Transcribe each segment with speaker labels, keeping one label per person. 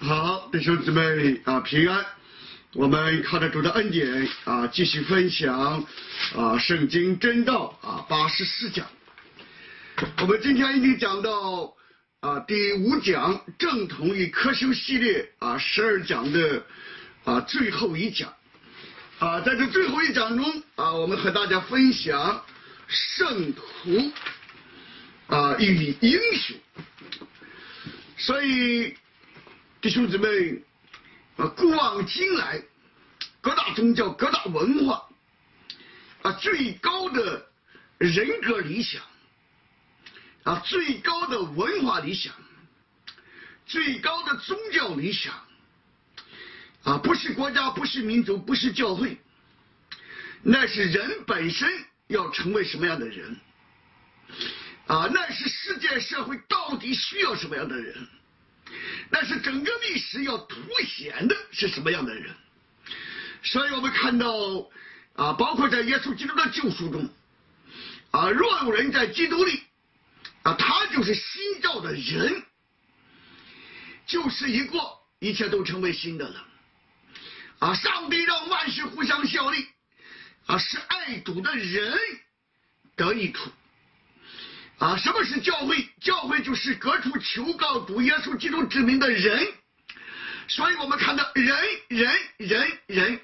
Speaker 1: 好，弟兄姊妹平安。我们靠着主的恩典继续分享圣经真道84讲。我们今天已经讲到第5讲正统与科修系列12讲的最后一讲。在这最后一讲中我们和大家分享圣徒与英雄。所以弟兄姊妹，古往今来，各大宗教、各大文化最高的人格理想最高的文化理想，最高的宗教理想不是国家，不是民族，不是教会，那是人本身要成为什么样的人那是世界社会到底需要什么样的人，那是整个历史要凸显的是什么样的人。所以我们看到包括在耶稣基督的救赎中若有人在基督里他就是新造的人，旧事已过，一切都成为新的了上帝让万事互相效力使爱主的人得益处什么是教会？教会就是各处求告主耶稣基督之名的人。所以我们看到人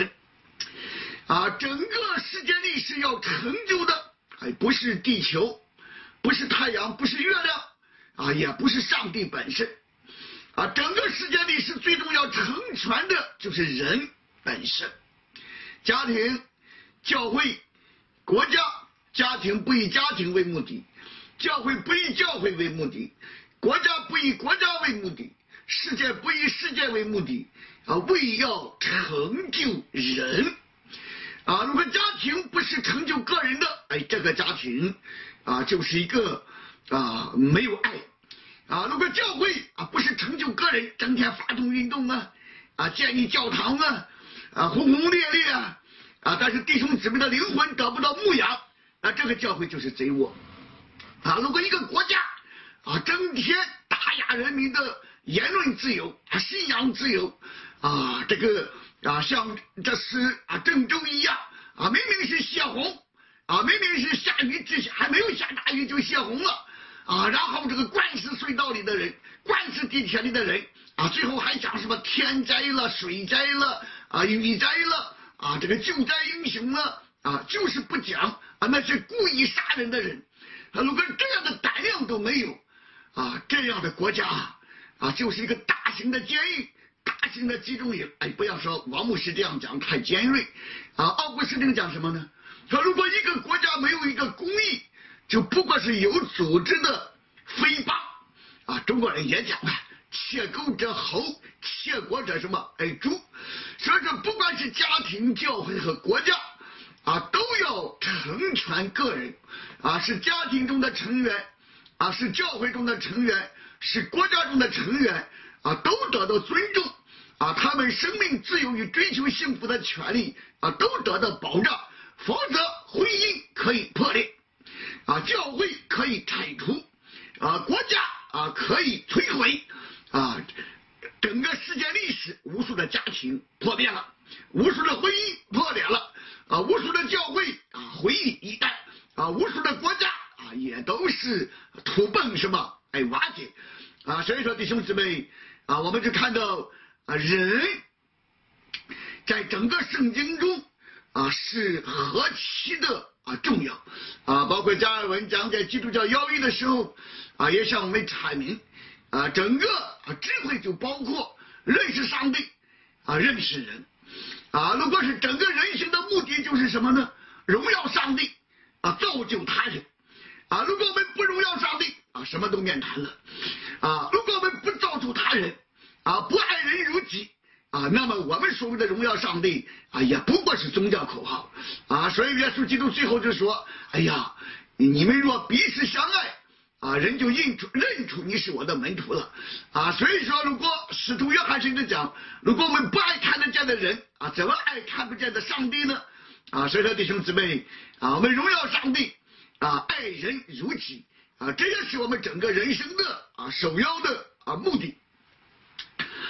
Speaker 1: 整个世界历史要成就的不是地球，不是太阳，不是月亮也不是上帝本身整个世界历史最终要成全的就是人本身。家庭、教会、国家，家庭不以家庭为目的，教会不以教会为目的，国家不以国家为目的，世界不以世界为目的为要成就人如果家庭不是成就个人的这个家庭就是一个没有爱如果教会不是成就个人，整天发动运动建立教堂轰轰烈烈但是弟兄姊妹的灵魂得不到牧养这个教会就是贼窝如果一个国家整天打压人民的言论自由信仰自由这个像这是郑州一样明明是泄洪明明是下雨之前还没有下大雨就泄洪了然后这个灌死隧道里的人，灌死地铁里的人最后还讲什么天灾了、水灾了雨灾了这个救灾英雄了就是不讲那是故意杀人的人如果这样的胆量都没有这样的国家就是一个大型的监狱、大型的集中营不要说王牧师这样讲太尖锐奥古斯丁讲什么呢？说如果一个国家没有一个公义，就不过是有组织的诽谤中国人也讲窃狗者猴，窃国者什么猪。所以说不管是家庭、教会和国家都要成全个人是家庭中的成员是教会中的成员，是国家中的成员都得到尊重他们生命自由与追求幸福的权利都得到保障，否则婚姻可以破裂教会可以拆除国家可以摧毁整个世界历史无数的家庭破灭了，无数的婚姻破裂了无数的教会毁于一旦无数的国家也都是土崩什么瓦解所以说弟兄姊妹我们就看到人在整个圣经中是何其的重要包括加尔文讲解基督教教义的时候也向我们阐明整个智慧就包括认识上帝认识人如果是整个人性的目的就是什么呢？荣耀上帝造就他人如果我们不荣耀上帝什么都面谈了如果我们不造就他人不爱人如己那么我们所谓的荣耀上帝也不过是宗教口号所以耶稣基督最后就说哎呀，你们若彼此相爱人就认出你是我的门徒了所以说如果使徒约翰甚至讲，如果我们不爱看得见的人怎么爱看不见的上帝呢所以说弟兄姊妹我们荣耀上帝爱人如己这也是我们整个人生的首要的目的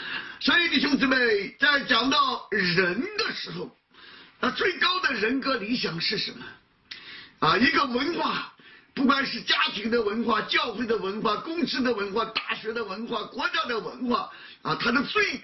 Speaker 1: 所以弟兄姊妹，在讲到人的时候，最高的人格理想是什么？一个文化，不管是家庭的文化、教会的文化、公司的文化、大学的文化、国家的文化，它的最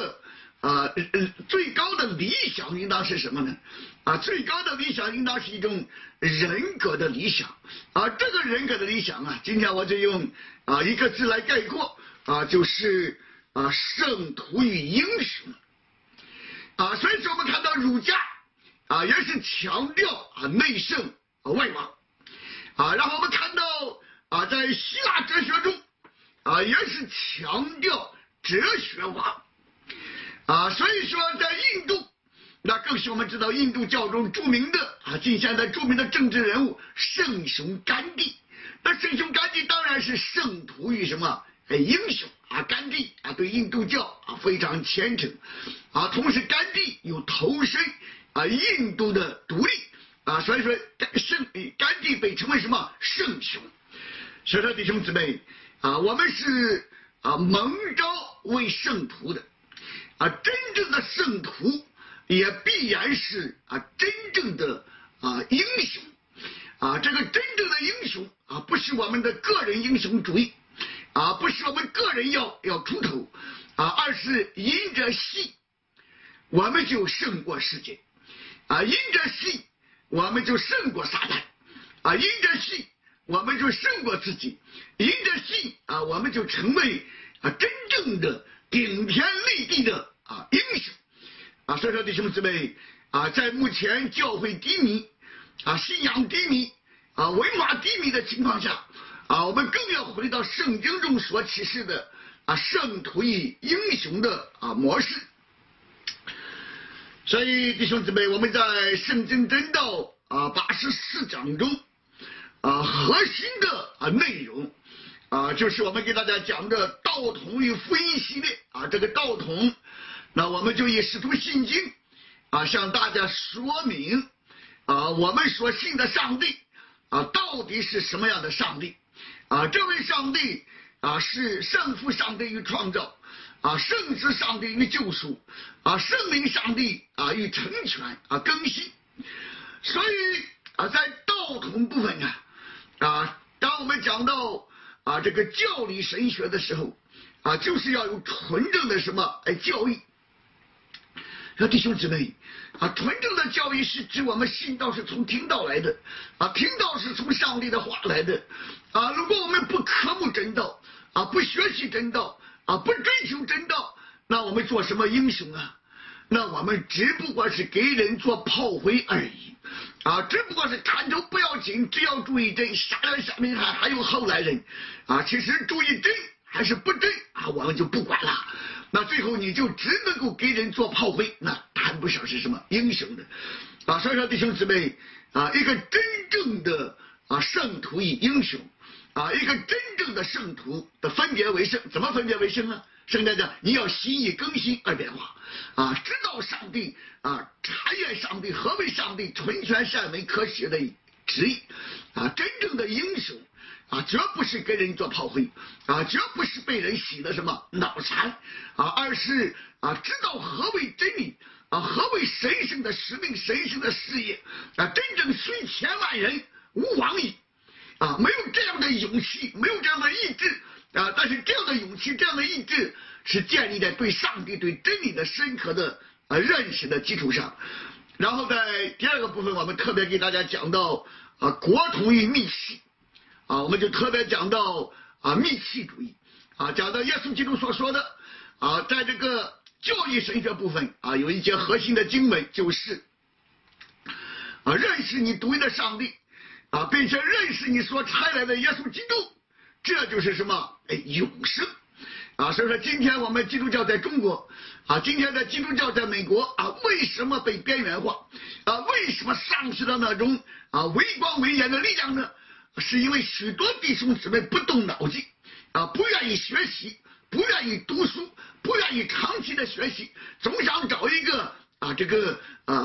Speaker 1: 高的理想应当是什么呢？最高的理想应当是一种人格的理想。这个人格的理想今天我就用一个字来概括，就是圣徒与英雄。所以说我们看到儒家也是强调内圣外王。然后我们看到在希腊哲学中也是强调哲学化。所以说在印度，那更是我们知道印度教中著名的近现代著名的政治人物圣雄甘地。那圣雄甘地当然是圣徒与什么英雄。甘地对印度教非常虔诚。同时甘地又投身印度的独立。所以说甘地被称为什么圣雄。所以说弟兄姊妹我们是蒙召为圣徒的。真正的圣徒也必然是真正的英雄。这个真正的英雄不是我们的个人英雄主义，不是我们个人要出头，而是因着信我们就胜过世界，因着信我们就胜过撒旦，因着信我们就胜过自己，因着信我们就成为真正的顶天立地的英雄。所以说弟兄姊妹在目前教会低迷信仰低迷文化低迷的情况下我们更要回到圣经中所启示的圣徒与英雄的模式。所以弟兄姊妹，我们在圣经真道84章中核心的内容就是我们给大家讲的道统与福音系列这个道统，那我们就以使徒信经向大家说明我们所信的上帝到底是什么样的上帝。这位上帝是圣父上帝与创造，圣子上帝与救赎，圣灵上帝与成全更新。所以在道统部分当我们讲到这个教理神学的时候就是要有纯正的什么教义。弟兄姊妹纯正的教义是指我们信道是从听道来的听道是从上帝的话来的如果我们不渴慕真道不学习真道不追求真道，那我们做什么英雄那我们只不过是给人做炮灰而已只不过是看着不要紧，只要注意真，杀人杀民还有后来人其实注意真还是不真我们就不管了。那最后你就只能够给人做炮灰，那谈不上是什么英雄的所以说弟兄姊妹一个真正的圣徒与英雄一个真正的圣徒的分别为圣。怎么分别为圣呢？圣经讲你要心意更新而变化知道上帝查验上帝何为上帝纯全善美可喜的旨意真正的英雄绝不是跟人做炮灰绝不是被人洗的什么脑残而是知道何为真理何为神圣的使命神圣的事业真正虽千万人无往矣没有这样的勇气，没有这样的意志但是这样的勇气这样的意志是建立在对上帝对真理的深刻的认识的基础上。然后在第二个部分我们特别给大家讲到国统与密契我们就特别讲到密契主义讲到耶稣基督所说的在这个教义神学部分有一节核心的经文，就是认识你独一的上帝并且认识你所差来的耶稣基督，这就是什么永生所以说今天我们基督教在中国今天的基督教在美国为什么被边缘化为什么丧失了那种微光微眼的力量呢？是因为许多弟兄姊妹不动脑筋不愿意学习，不愿意读书，不愿意长期的学习，总想找一个这个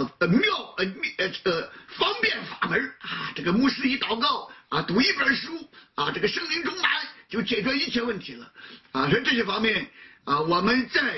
Speaker 1: 方便法门这个牧师一祷告读一本书这个圣灵充满就解决一切问题了所以这些方面我们在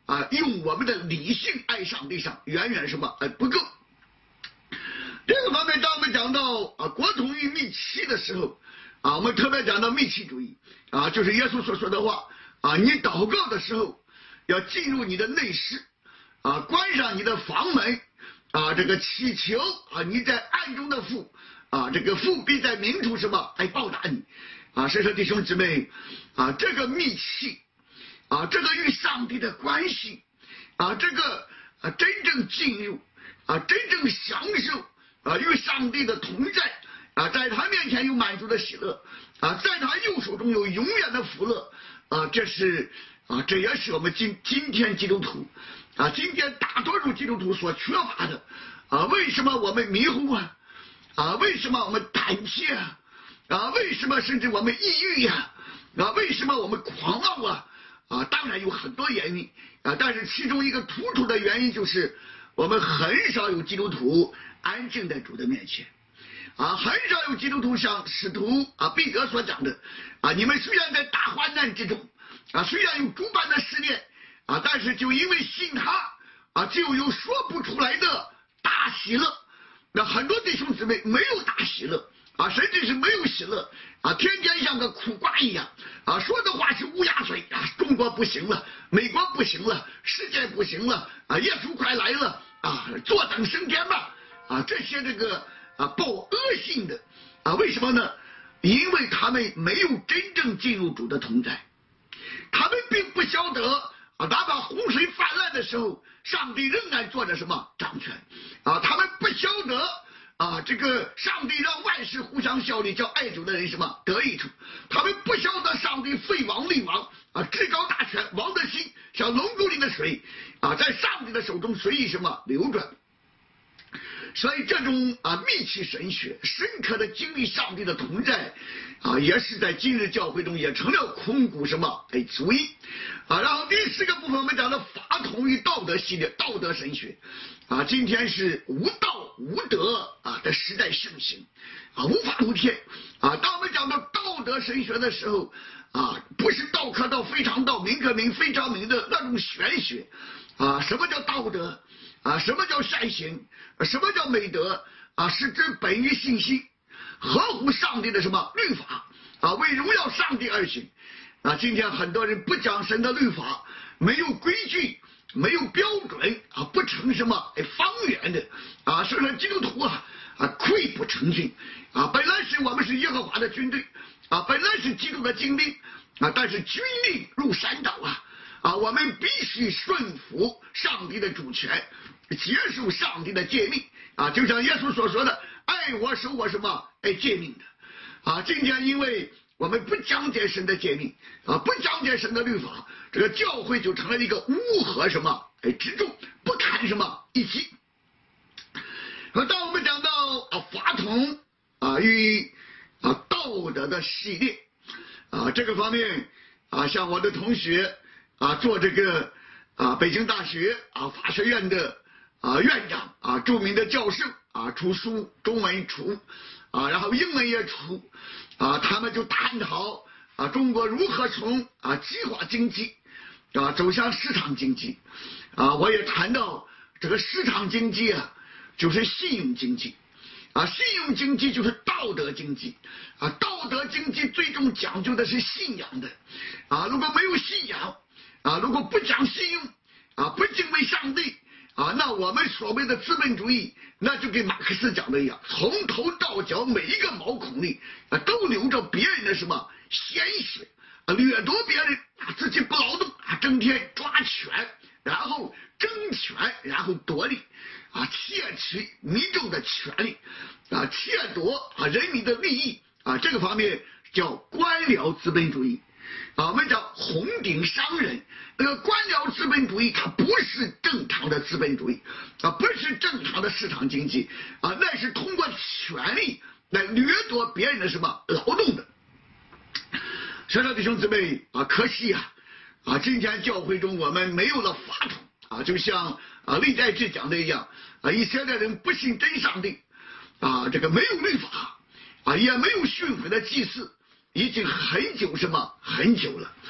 Speaker 1: 用我们的理性爱上帝上远远什么不够。这个方面，当我们讲到国统与密契的时候，我们特别讲到密契主义就是耶稣所说的话你祷告的时候要进入你的内室关上你的房门这个祈求你在暗中的父这个父必在明处什么来报答你所以说弟兄姊妹这个密契这个与上帝的关系这个真正进入真正享受与上帝的同在在他面前有满足的喜乐在他右手中有永远的福乐这也是我们今天基督徒今天大多数基督徒所缺乏的为什么我们迷糊为什么我们胆怯为什么甚至我们抑郁为什么我们狂傲当然有很多原因但是其中一个突出的原因就是我们很少有基督徒安静在主的面前很少有基督徒像使徒彼得所讲的你们虽然在大患难之中虽然有诸般的试炼但是就因为信他就有说不出来的大喜乐。那很多弟兄姊妹没有大喜乐甚至是没有喜乐天天像个苦瓜一样说的话是乌鸦嘴中国不行了，美国不行了，世界不行了耶稣快来了坐等升天吧这些这个报恶性的为什么呢？因为他们没有真正进入主的同在，他们并不晓得哪怕洪水泛滥的时候，上帝仍然做着什么掌权他们不晓得这个上帝让万事互相效力，叫爱主的人什么得益处。他们不晓得上帝废王立王至高大权，王的心像龙沟里的水在上帝的手中随意什么流转。所以这种密契神学深刻的经历上帝的同在也是在今日教会中也成了空谷什么主义然后第4个部分我们讲的法统与道德系列，道德神学今天是无道无德的时代盛行无法无天当我们讲到道德神学的时候不是道可道非常道，名可名非常名的那种玄学什么叫道德什么叫善行，什么叫美德是指本于信心，合乎上帝的什么律法为荣耀上帝而行今天很多人不讲神的律法，没有规矩，没有标准不成什么方圆的所以说基督徒溃不成军本来是我们是耶和华的军队本来是基督的精兵但是军令入山岛我们必须顺服上帝的主权，接受上帝的诫命就像耶稣所说的爱我守我什么诫命的今天因为我们不讲解神的诫命不讲解神的律法，这个教会就成了一个乌合什么之众，不堪什么一击。当我们讲到法统与道德的系列这个方面像我的同学做这个北京大学法学院的院长著名的教授出书，中文出然后英文也出他们就探讨中国如何从计划经济走向市场经济我也谈到这个市场经济就是信用经济信用经济就是道德经济道德经济最终讲究的是信仰的如果没有信仰如果不讲信用不敬畏上帝那我们所谓的资本主义那就跟马克思讲的一样，从头到脚每一个毛孔里都流着别人的什么鲜血掠夺别人自己不劳动整天抓权然后争权然后夺利窃取民众的权利窃夺人民的利益这个方面叫官僚资本主义我们讲红顶商人，那个官僚资本主义它不是正常的资本主义不是正常的市场经济那是通过权力来掠夺别人的什么劳动的。所以说弟兄姊妹可惜今天教会中我们没有了法统就像历代志讲的一样以色列人不信真上帝这个没有律法也没有训诲的祭祀，已经很久什么很久了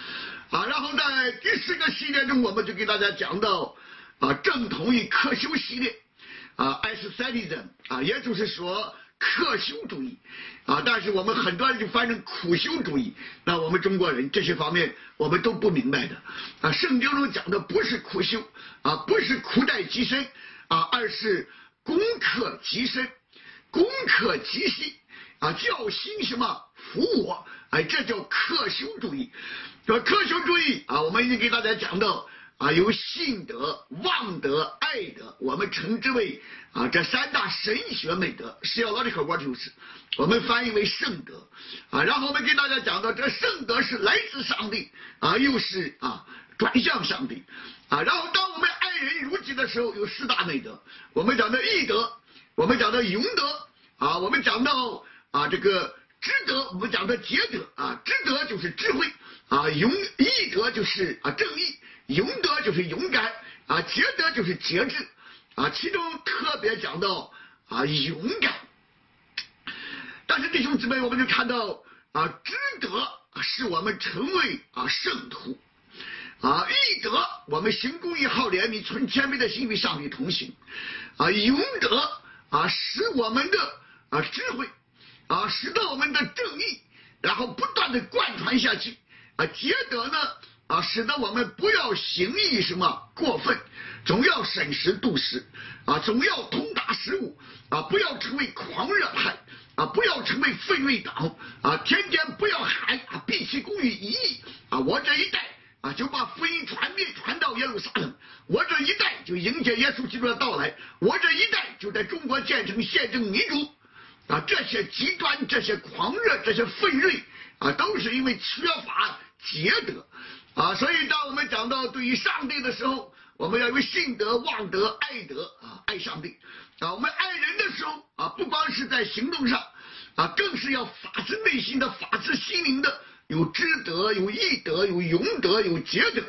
Speaker 1: 然后在第4个系列中，我们就给大家讲到正统与克修系列，asceticism 也就是说克修主义但是我们很多人就翻成苦修主义。那我们中国人这些方面我们都不明白的圣经中讲的不是苦修不是苦待己身而是攻克己身，攻克己心叫心什么服我，这叫克修主义。克修主义我们已经给大家讲到有信德、望德、爱德，我们称之为这3大神学美德 theological virtues， 我们翻译为圣德然后我们给大家讲到这圣德是来自上帝又是转向上帝然后当我们爱人如己的时候，有4大美德，我们讲的义德，我们讲的勇德我们讲到这个知德，我们讲的节德知德就是智慧义德就是正义，勇德就是勇敢节德就是节制其中特别讲到勇敢。但是弟兄姊妹，我们就看到知德是我们成为圣徒义德我们行公义好怜悯存谦卑的心与上帝同行勇德使我们的智慧使得我们的正义然后不断的贯穿下去节德呢使得我们不要行义什么过分，总要审时度势总要通达事物不要成为狂热派不要成为奋锐党天天不要喊毕其功于一役我这一代就把福音传到耶路撒冷，我这一代就迎接耶稣基督的到来，我这一代就在中国建成宪政民主这些极端、这些狂热、这些奋锐都是因为缺乏节德所以当我们讲到对于上帝的时候，我们要有信德、望德、爱德爱上帝我们爱人的时候不光是在行动上更是要发自内心的、发自心灵的有知德、有义德、有勇德、有节德。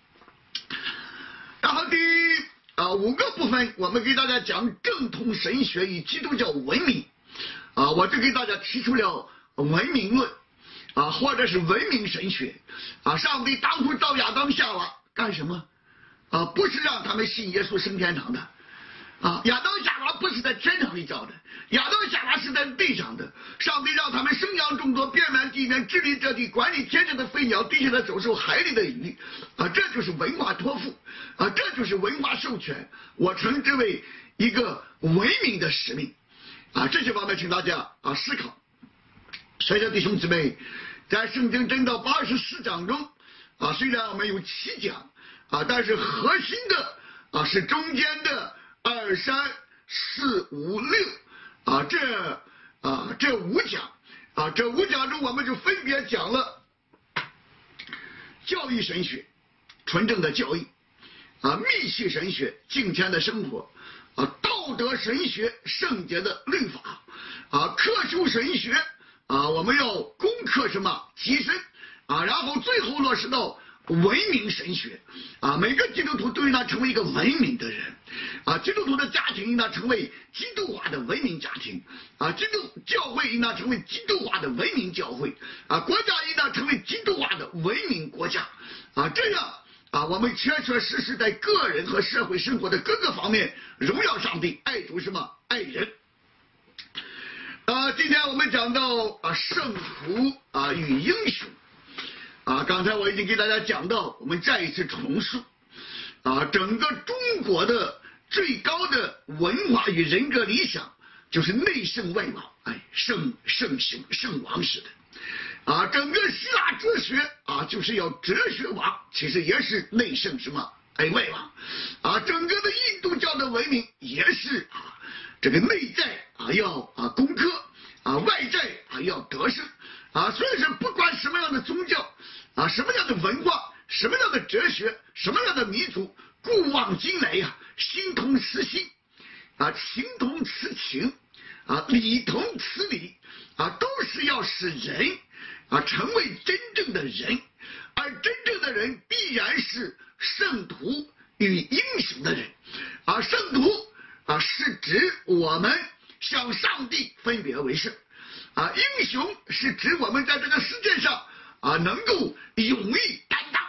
Speaker 1: 然后第5个部分，我们给大家讲正统神学与基督教文明我就给大家提出了文明论或者是文明神学上帝当初造亚当夏娃干什么不是让他们信耶稣升天堂的亚当夏娃不是在天堂里造的，亚当夏娃是在地上的。上帝让他们生养众多，遍满地面，治理这地，管理天上的飞鸟，地下的走兽，海里的鱼这就是文化托付这就是文化授权，我称之为一个文明的使命这些方面请大家思考。所以说弟兄姊妹，在圣经真道84章中虽然我们有7讲但是核心的是中间的2、3、4、5、6这5讲这5讲中我们就分别讲了教育神学，纯正的教育密契神学，敬虔的生活道德神学，圣洁的律法克修神学我们要攻克什么己身然后最后落实到文明神学每个基督徒都应当成为一个文明的人基督徒的家庭应当成为基督化的文明家庭基督教会应当成为基督化的文明教会国家应当成为基督化的文明国家这样我们确确实实在个人和社会生活的各个方面荣耀上帝，爱主什么爱人今天我们讲到圣徒与英雄刚才我已经给大家讲到，我们再一次重述整个中国的最高的文化与人格理想就是内圣外王圣行圣王式的整个希腊哲学就是要哲学王，其实也是内圣什么外王整个的印度教的文明也是这个内在要攻克外在要得胜所以说不管什么样的宗教什么样的文化，什么样的哲学，什么样的民族，古往今来心同此心情同此情理同此理都是要使人成为真正的人，而真正的人必然是圣徒与英雄的人圣徒是指我们向上帝分别为圣英雄是指我们在这个世界上能够勇于担当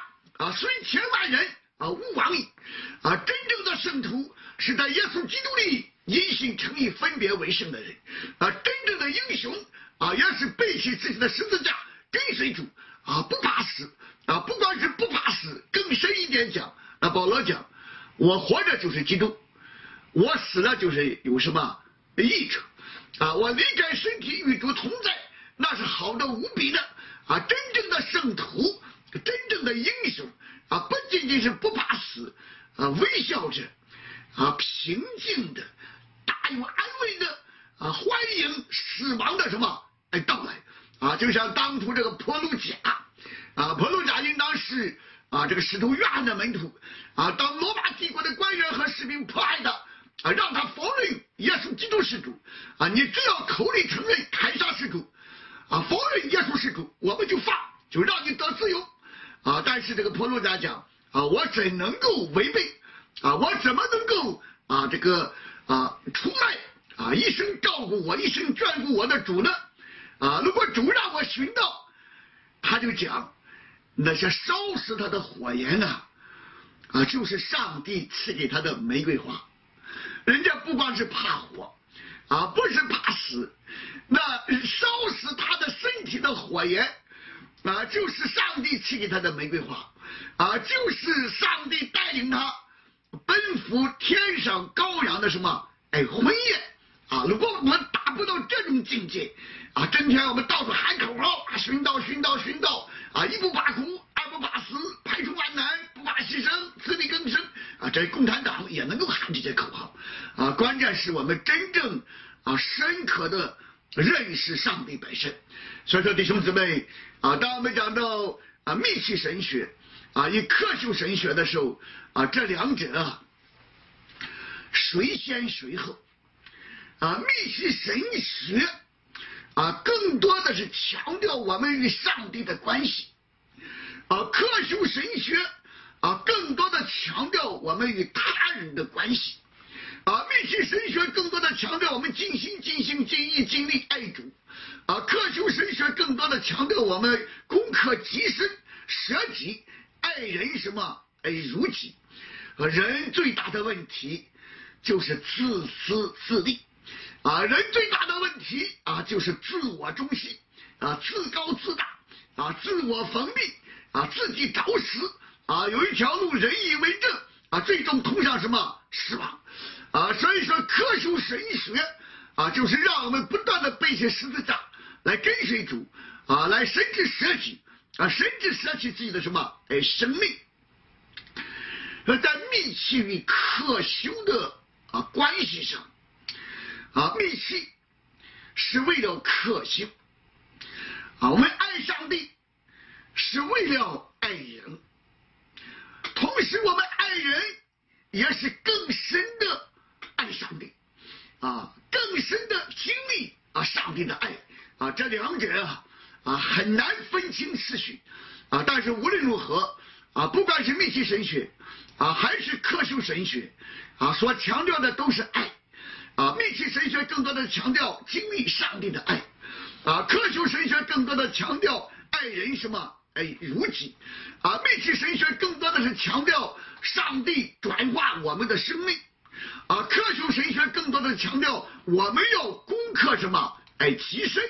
Speaker 1: 虽千万人吾往矣。真正的圣徒是在耶稣基督里因信称义分别为圣的人。真正的英雄也是背起自己的十字架跟随主不怕死不光是不怕死，更深一点讲，保罗讲，我活着就是基督，我死了就是有什么益处我离开身体与主同在，那是好的无比的真正的圣徒，真正的英雄不仅仅是不怕死微笑着平静的大有安慰的欢迎死亡的什么到来就像当初这个婆鲁贾应当是这个使徒约翰的门徒当罗马帝国的官员和士兵迫害他让他否认耶稣基督是主你只要口里承认凯撒是主否认耶稣是主，我们就放，就让你得自由但是这个婆鲁贾讲我怎能够违背我怎么能够这个出卖一生照顾我一生眷顾我的主呢如果主让我寻到，他就讲那些烧死他的火焰就是上帝赐给他的玫瑰花。人家不光是怕火不是怕死，那烧死他的身体的火焰就是上帝赐给他的玫瑰花就是上帝带领他奔赴天上羔羊的什么婚宴如果我们达不到这种境界整天我们到处喊口号寻道一不怕苦二不怕死排除万难不怕牺牲自力更生这共产党也能够喊这些口号关键是我们真正深刻的认识上帝本身。所以说弟兄姊妹当我们讲到密契神学以科学神学的时候这两者谁先谁后密契神学更多的是强调我们与上帝的关系科学神学更多的强调我们与他人的关系密契神学更多的强调我们尽心尽性尽意尽力爱主科学神学更多的强调我们攻克己身舍己爱人什么如己人最大的问题就是自私自利人最大的问题就是自我中心自高自大自我封闭自己找死有一条路人以为正最终通向什么死亡所以说科学神学就是让我们不断的背起十字架来跟随主来甚至舍己甚至舍弃自己的什么生命在密契与科学的关系上密契是为了可行我们爱上帝是为了爱人，同时我们爱人也是更深的爱上帝更深的经历上帝的爱这两者很难分清次序但是无论如何不管是密契神学还是科学神学所强调的都是爱密契神学更多的强调经历上帝的爱科学神学更多的强调爱人什么如己密契神学更多的是强调上帝转化我们的生命科学神学更多的强调我们要攻克什么提升。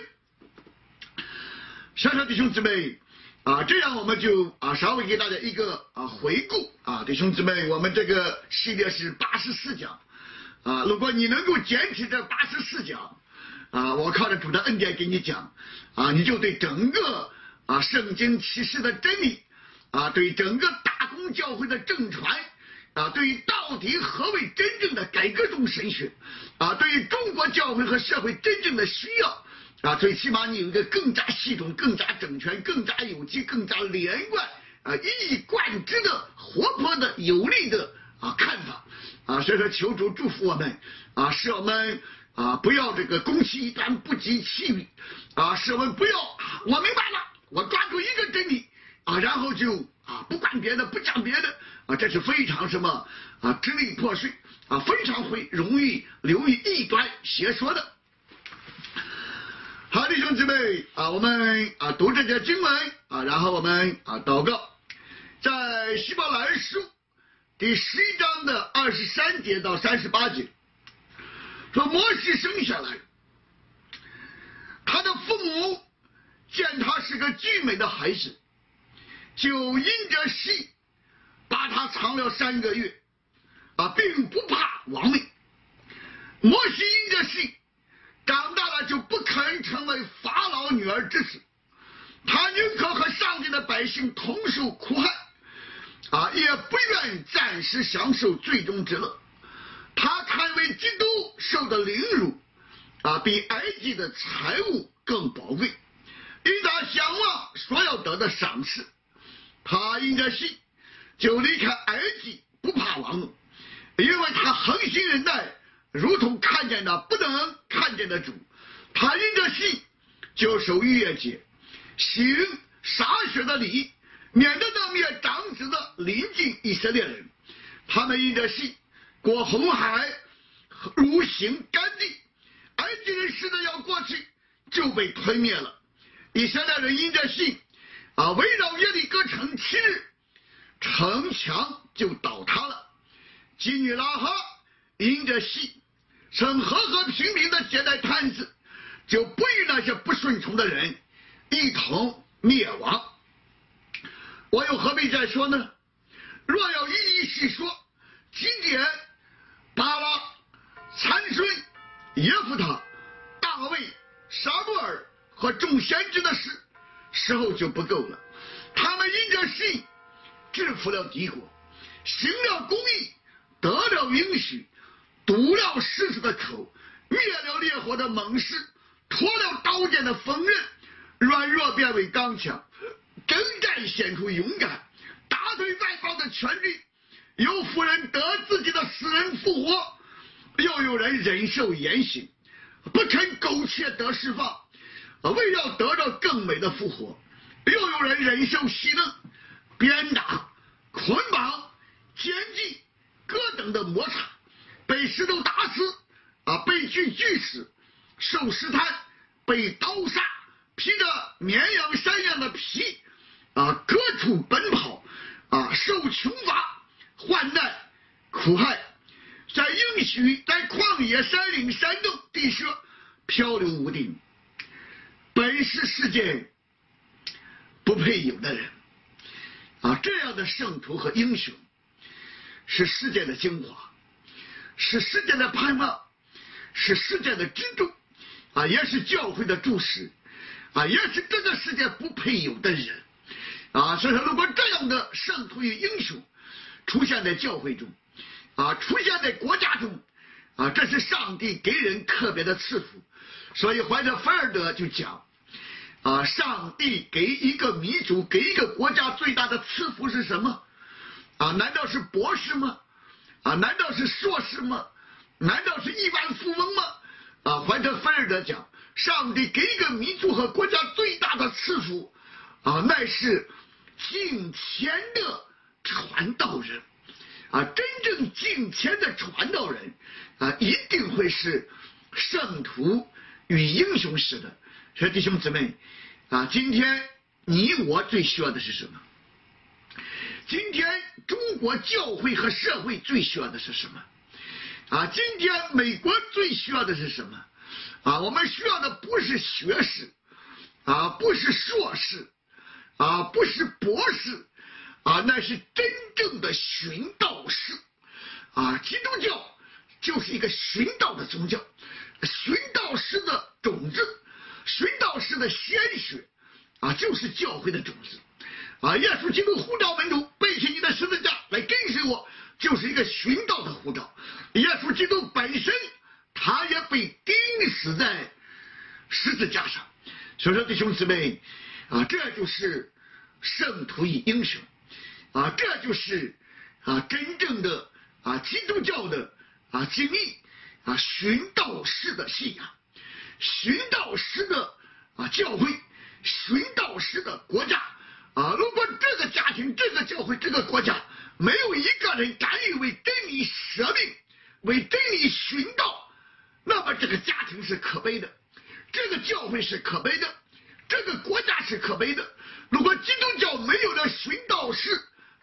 Speaker 1: 小小弟兄姊妹这样我们就稍微给大家一个回顾弟兄姊妹，我们这个系列是84讲如果你能够坚持这84讲我靠着主的恩典给你讲你就对整个圣经启示的真理对整个大公教会的正传对于到底何为真正的改革中神学对于中国教会和社会真正的需要最起码你有一个更加系统更加整全更加有机更加连贯一以贯之的活泼的有力的看法所以说求主祝福我们使我们不要这个攻其一端不及其余使我们不要我明白了我抓住一个真理然后就不管别的不讲别的这是非常什么支离破碎非常会容易流于异端邪说的。好，弟兄姊妹我们读这些经文然后我们祷告。 在希伯来书第11章的23节到38节，说摩西生下来，他的父母见他是个俊美的孩子，就因着戏把他藏了3个月，并不怕王位。摩西因着戏长大了，就不肯成为法老女儿之子，他宁可和上帝的百姓同受苦害，也不愿暂时享受最终之乐。他看为基督受的凌辱，比埃及的财物更宝贵，因他向往所要得的赏赐。他因着信就离开埃及，不怕王怒，因为他恒心忍耐，如同看见那不能看见的主。他因着信就守逾越节，行洒血的礼，免得那灭长子的临近以色列人。他们因着信过红海，如行干地，埃及人试着要过去，就被吞灭了。以色列人因着信围绕耶利哥城7日，城墙就倒塌了。妓女拉哈因着信曾和和平平的接待探子，就不与那些不顺从的人一同灭亡。我又何必再说呢？若要一一细说基甸、巴拉、参孙、耶弗他、大卫、撒母耳和众先知的事，时候就不够了。他们因着信制服了敌国，行了公义，得了应许，堵了狮子的口，灭了烈火的猛士，脱了刀剑的锋刃，软弱变为刚强，征战显出勇敢，打退外邦的权力。有妇人得自己的死人复活，又有人忍受严刑，不趁苟且得释放，为要得到更美的复活。又有人忍受戏弄、鞭打、捆绑、奸计、各等的摩擦，被石头打死，被锯死，受试探，被刀杀，披着绵羊山羊的皮，各处奔跑，受穷乏、患难、苦害，在应许，在旷野、山岭、山洞、地穴漂流无定，本是世界不配有的人。这样的圣徒和英雄是世界的精华，是世界的盼望，是世界的支柱，也是教会的柱石，也是这个世界不配有的人。所以说，如果这样的圣徒与英雄出现在教会中，出现在国家中，这是上帝给人特别的赐福。所以怀特菲尔德就讲，上帝给一个民族，给一个国家最大的赐福是什么？难道是博士吗？难道是硕士吗？难道是亿万富翁吗？怀特菲尔德讲，上帝给一个民族和国家最大的赐福，乃是敬虔的传道人。真正敬虔的传道人，一定会是圣徒与英雄式的。所以弟兄姊妹，今天你我最需要的是什么？今天中国教会和社会最需要的是什么？今天美国最需要的是什么？我们需要的不是学士，不是硕士，不是博士，那是真正的寻道士。基督教就是一个寻道的宗教，寻道士的种子，寻道士的鲜血，就是教会的种子。耶稣基督呼召门徒背起你的十字架来跟随我，就是一个寻道的呼召。耶稣基督本身他也被钉死在十字架上。所以说弟兄姊妹，这就是圣徒与英雄，这就是真正的基督教的经历，寻道士的信仰，寻道士的教会，寻道士的国家。如果这个家庭、这个教会、这个国家没有一个人敢于为真理舍命，为真理寻道，那么这个家庭是可悲的，这个教会是可悲的，这个国家是可悲的。如果基督教没有了寻道士，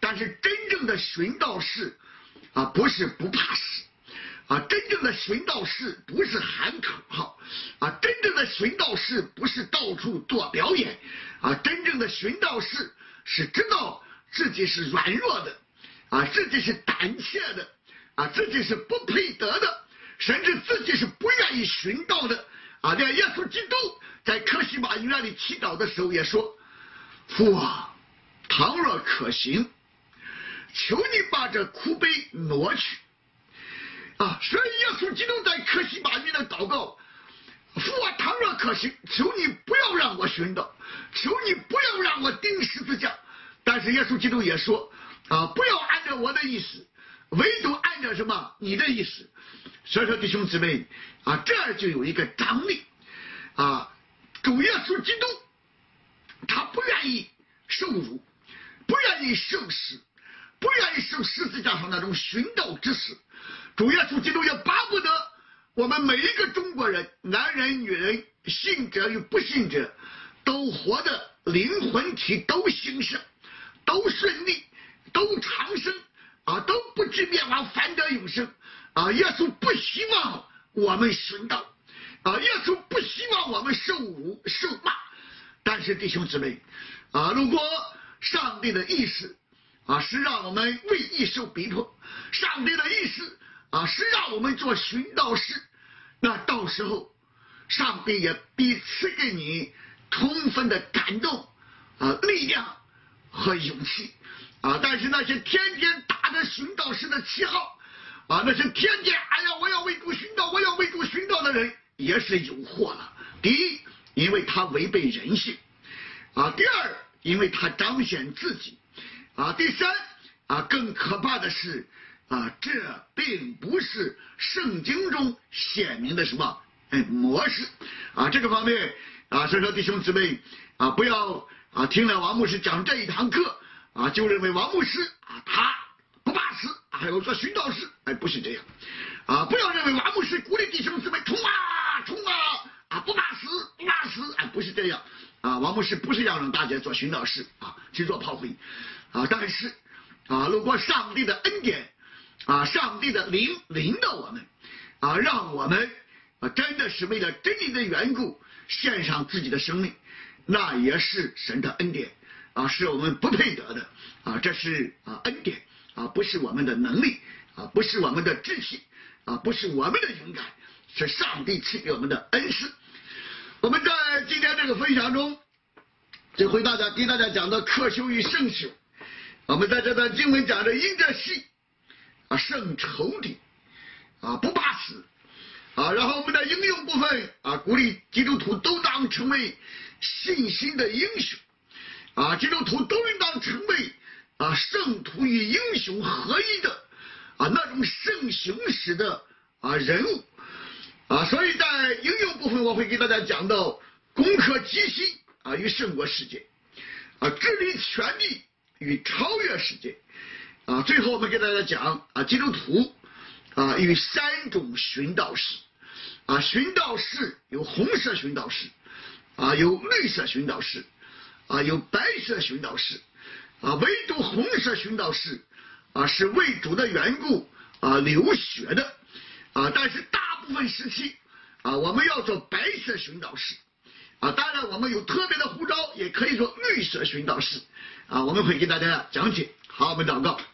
Speaker 1: 但是真正的寻道士不是不怕死真正的寻道士不是喊口号真正的寻道士不是到处做表演真正的寻道士是知道自己是软弱的自己是胆怯的自己是不配得的，甚至自己是不愿意寻道的连耶稣基督在客西马尼园里祈祷的时候也说：父啊，倘若可行，求你把这苦杯挪去所以耶稣基督在客西马尼的祷告：父啊，倘若可行，求你不要让我寻道，求你不要让我钉十字架。但是耶稣基督也说不要按照我的意思，唯独按照什么你的意思。所以说弟兄姊妹这就有一个张力主耶稣基督他不愿意受辱，不愿意受死，不愿意受十字架上那种寻道之死。主耶稣基督也巴不得我们每一个中国人，男人女人，信者与不信者，都活得灵魂体都兴盛，都顺利，都长生都不至灭亡，反得永生耶稣不希望我们寻道耶稣不希望我们受辱受骂。但是弟兄姊妹如果上帝的意思是让我们为义受逼迫，上帝的意思是让我们做寻道士，那到时候上帝也必赐给你充分的感动力量和勇气但是那些天天打着寻道士的旗号那些天天我要为主寻道，我要为主寻道的人也是有祸了。第一，因为他违背人性第二，因为他彰显自己第三更可怕的是这并不是圣经中显明的什么模式这个方面所以说弟兄姊妹不要听了王牧师讲这一堂课就认为王牧师他不怕死还有做寻道士不是这样不要认为王牧师鼓励弟兄姊妹冲冲不怕死不怕死不是这样王牧师不是要让大家做寻道士去做炮灰但是如果上帝的恩典上帝的灵领导我们让我们真的是为了真理的缘故献上自己的生命，那也是神的恩典是我们不配得的这是恩典不是我们的能力不是我们的志气不是我们的勇敢，是上帝赐给我们的恩赐。我们在今天这个分享中就给大家讲的克修与圣修，我们在这段经文讲的因着信胜仇敌不怕死然后我们的应用部分鼓励基督徒都当成为信心的英雄基督徒都应当成为圣徒与英雄合一的那种圣行使的人物所以在应用部分我会给大家讲到攻克己心与胜过世界治理权力与超越世界最后我们给大家讲基督徒与三种寻道士寻道士有红色寻道士有绿色寻道士有白色寻道士唯独红色寻道士是为主的缘故流血的但是大部分时期我们要做白色寻道士当然我们有特别的呼召也可以做绿色寻道士我们会给大家讲解。好，我们祷告。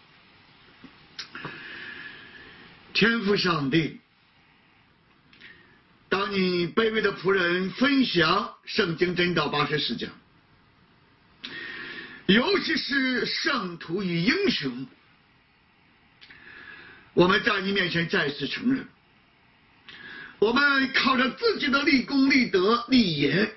Speaker 1: 天父上帝，当你卑微的仆人分享圣经真道84讲，尤其是圣徒与英雄，我们在你面前再次承认，我们靠着自己的立功立德立言，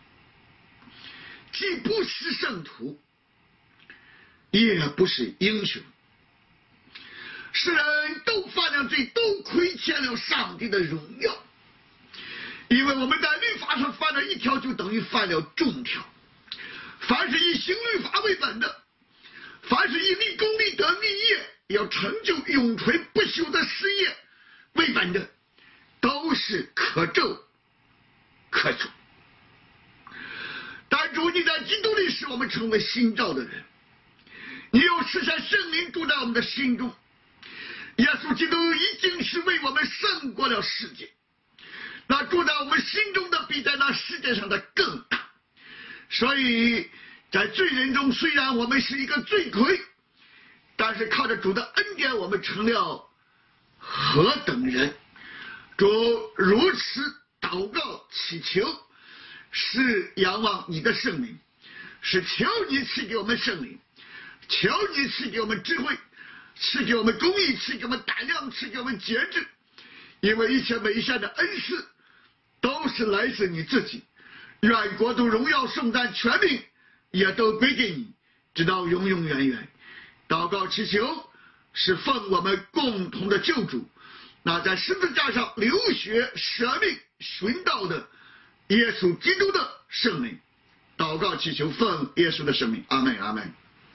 Speaker 1: 既不是圣徒，也不是英雄。世人都犯了罪，都亏欠了上帝的荣耀，因为我们在律法上犯了一条，就等于犯了众条。凡是以行律法为本的，凡是以立功立德立业，要成就永垂不朽的事业为本的，都是可咒可诅。但主，你在基督里使我们成为新造的人，你又赐下圣灵住在我们的心中。耶稣基督已经是为我们胜过了世界，那住在我们心中的比在那世界上的更大。所以在罪人中，虽然我们是一个罪魁，但是靠着主的恩典，我们成了何等人。主如此祷告祈求，是仰望你的圣灵，是求你赐给我们圣灵，求你赐给我们智慧，赐给我们公义，赐给我们胆量，赐给我们节制。因为一切美善的恩赐都是来自你自己。愿国度荣耀颂赞权柄也都归给你，直到永永远远。祷告祈求是奉我们共同的救主，那在十字架上流血舍命殉道的耶稣基督的圣名。祷告祈求奉耶稣的圣名，阿们阿们。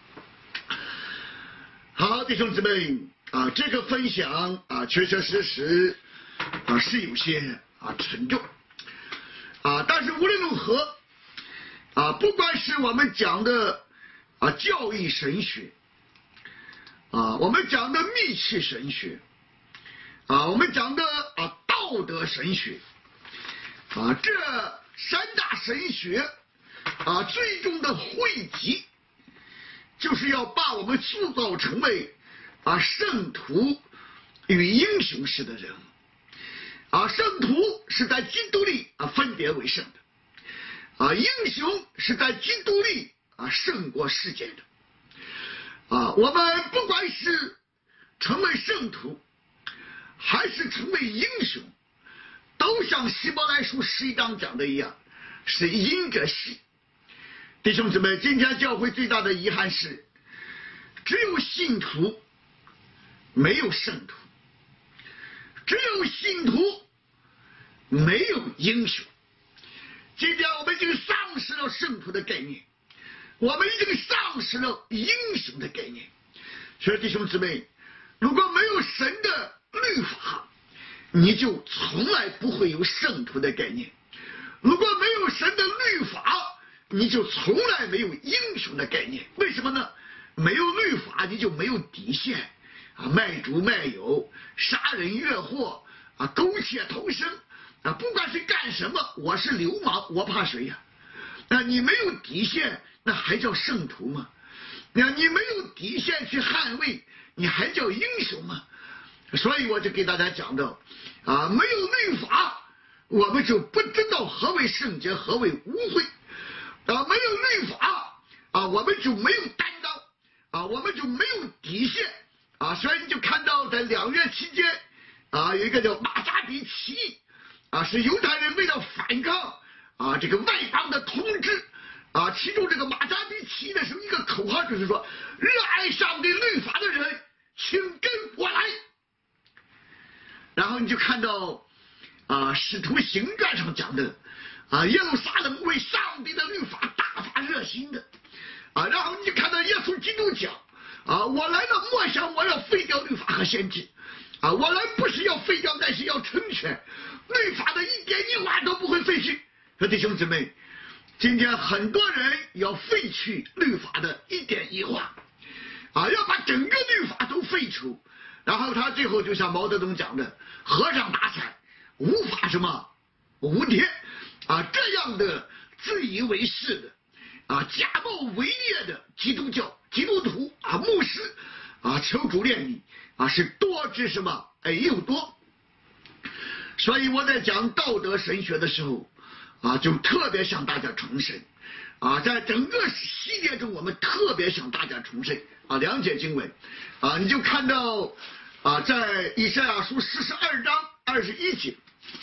Speaker 1: 好，弟兄姊妹啊，这个分享啊，确确实实啊是有些沉重啊，但是无论如何啊，不管是我们讲的教义神学啊，我们讲的密契神学啊，我们讲的道德神学啊，这三大神学啊，最终的汇集就是要把我们塑造成为圣徒与英雄式的人物啊。圣徒是在基督里分别为圣的英雄是在基督里胜过世界的我们不管是成为圣徒还是成为英雄，都像希伯来书11章讲的一样，是因着信。弟兄姊妹，今天教会最大的遗憾是，只有信徒没有圣徒，只有信徒没有英雄。今天我们已经丧失了圣徒的概念，我们已经丧失了英雄的概念。所以弟兄姊妹，如果没有神的律法，你就从来不会有圣徒的概念；如果没有神的律法，你就从来没有英雄的概念。为什么呢？没有律法，你就没有底线卖主卖友、杀人越货苟且偷生不管是干什么，我是流氓，我怕谁呀？你没有底线，那还叫圣徒吗？你没有底线去捍卫，你还叫英雄吗？所以我就给大家讲到没有律法，我们就不知道何为圣洁，何为污秽没有律法我们就没有担当我们就没有底线所以你就看到在2月期间有一个叫马加比起义是犹太人为了反抗这个外邦的统治其中这个马加比起义的时候，一个口号就是说，热爱上帝律法的人请跟我来。然后你就看到使徒行传上讲的耶路撒冷为上帝的律法大发热心的然后你就看到耶稣基督讲我来了，莫想我要废掉律法和先知我来不是要废掉，但是要成全律法的一点一划都不会废去。弟兄姊妹，今天很多人要废去律法的一点一划要把整个律法都废除，然后他最后就像毛泽东讲的，和尚打伞无法什么无天这样的自以为是的假冒伪劣的基督教基督徒牧师求主怜悯是多之什么又多。所以我在讲道德神学的时候就特别向大家重申在整个系列中，我们特别向大家重申2节经文你就看到在以赛亚书42章21节。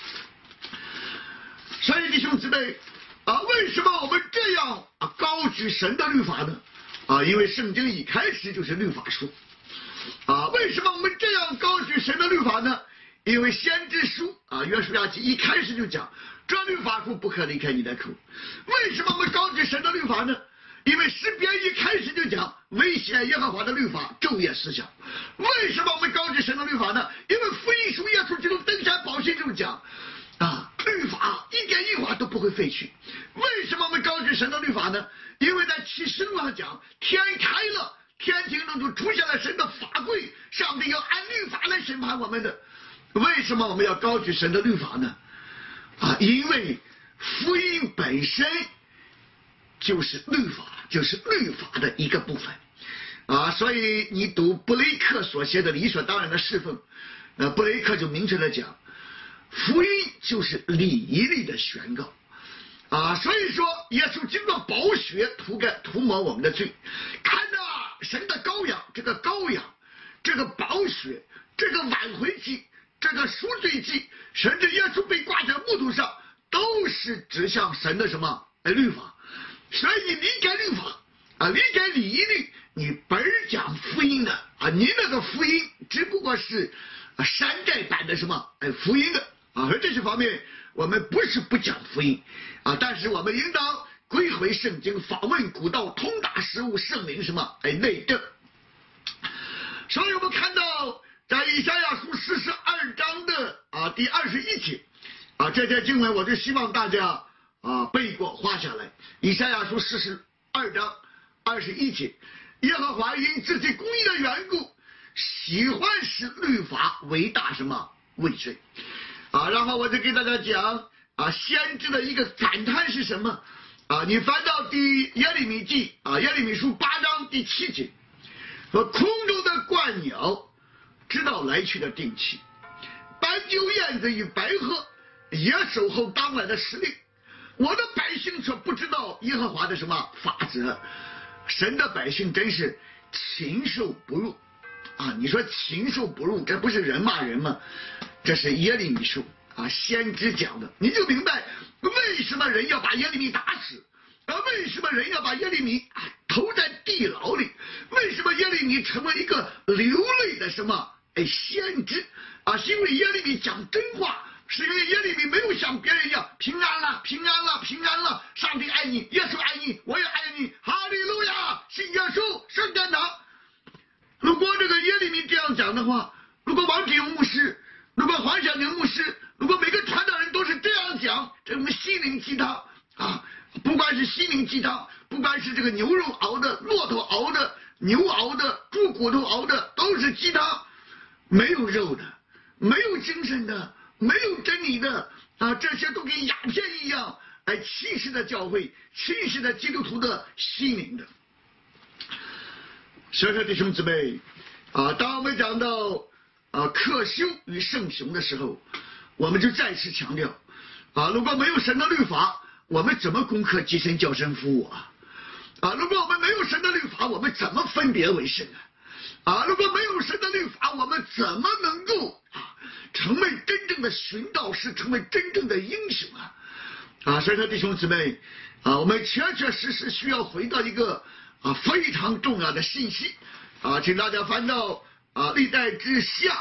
Speaker 1: 所以弟兄姊妹为什么我们这样高举神的律法呢？因为圣经一开始就是律法书为什么我们这样高举神的律法呢？因为先知书约书亚记一开始就讲，这律法书不可离开你的口。为什么我们高举神的律法呢？因为诗篇一开始就讲，唯喜爱耶和华的律法昼夜思想。为什么我们高举神的律法呢？因为福音书耶稣基督登山宝训就讲律法一点一划都不会废去。为什么我们高举神的律法呢？因为在启示录上讲，天开了，天庭中就出现了神的法规，上帝要按律法来审判我们的。为什么我们要高举神的律法呢？因为福音本身就是律法，就是律法的一个部分所以你读布雷克所写的理所当然的侍奉，布雷克就明确的讲，福音就是礼仪里的宣告所以说耶稣经过宝血涂抹我们的罪，看到神的羔羊，这个羔羊，这个宝血，这个挽回祭，这个赎罪祭，甚至耶稣被挂在木头上，都是指向神的什么律法。所以你离开律法离开礼仪律，你本讲福音的你那个福音只不过是山寨版的什么福音的而这些方面我们不是不讲福音但是我们应当归回圣经，访问古道，通达实务，圣灵什么内证。所以我们看到在以赛亚书42章的第21节这些经文我就希望大家背过画下来。以赛亚书42章21节，耶和华因自己公义的缘故，喜欢使律法为大什么未遂然后我就给大家讲先知的一个感叹是什么你翻到耶利米记耶利米书8章第7节，说空中的鹳鸟知道来去的定期，斑鸠燕子与白鹤也守候当来的时令，我的百姓却不知道耶和华的什么法则。神的百姓真是禽兽不入你说禽兽不入，这不是人骂人吗？这是耶利米书先知讲的，你就明白为什么人要把耶利米打死为什么人要把耶利米投在地牢里，为什么耶利米成为一个流泪的什么先知是因为耶利米讲真话，是因为耶利米没有像别人一样平安了，平安了，平安了，上帝爱你，耶稣爱你，我也爱你，哈利路亚，信耶稣上天堂。如果这个耶利米这样讲的话，如果王启勇牧师，如果黄晓宁牧师，如果每个传道人都是这样讲，这种心灵鸡汤不管是心灵鸡汤，不管是这个牛肉熬的、骆驼熬的、牛熬的、猪骨头熬的，都是鸡汤，没有肉的，没有精神的，没有真理的这些都跟鸦片一样侵蚀的教会，侵蚀的基督徒的心灵的。所以说弟兄姊妹当我们讲到克修与圣雄的时候，我们就再次强调如果没有神的律法，我们怎么攻克己身叫神服务如果我们没有神的律法，我们怎么分别为圣如果没有神的律法，我们怎么能够成为真正的寻道士，成为真正的英雄所以说弟兄姊妹我们确确实实需要回到一个非常重要的信息请大家翻到历代之下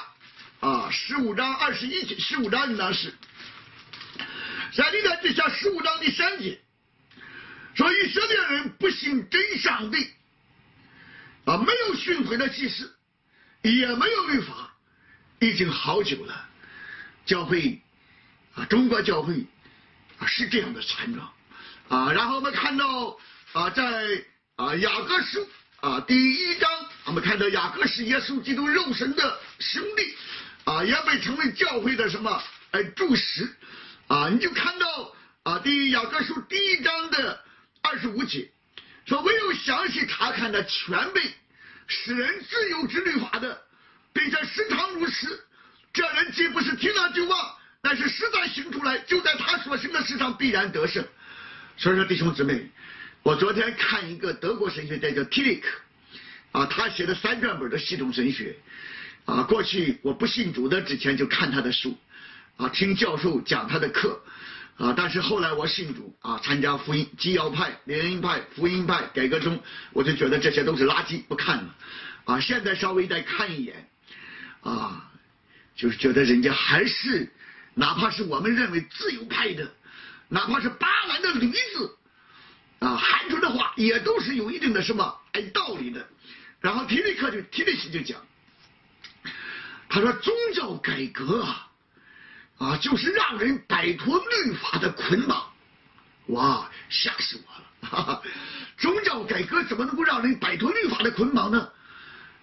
Speaker 1: 15章21节，15章应当是在历代之下15章第3节说，以色列人不信真上帝没有训诲的祭司，也没有律法，已经好久了。教会中国教会是这样的惨状然后我们看到在雅各书第1章，我们看到雅各是耶稣基督肉身的兄弟也被称为教会的什么柱石你就看到雅各书第1章的25节说，唯有详细查看的全备使人自由之律法的，并且时常如此，这人既不是听了就忘，但是实在行出来，就在他所行的事上必然得胜。所以说弟兄姊妹，我昨天看一个德国神学家叫 Tillich 他写的3卷本的系统神学过去我不信主的之前就看他的书听教授讲他的课但是后来我信主参加福音基要派、联营派、福音派、改革宗，我就觉得这些都是垃圾，不看了现在稍微再看一眼就是觉得人家还是哪怕是我们认为自由派的，哪怕是巴兰的驴子喊出的话也都是有一定的什么道理的。然后提利西就讲，他说宗教改革就是让人摆脱律法的捆绑。哇，吓死我了宗教改革怎么能够让人摆脱律法的捆绑呢？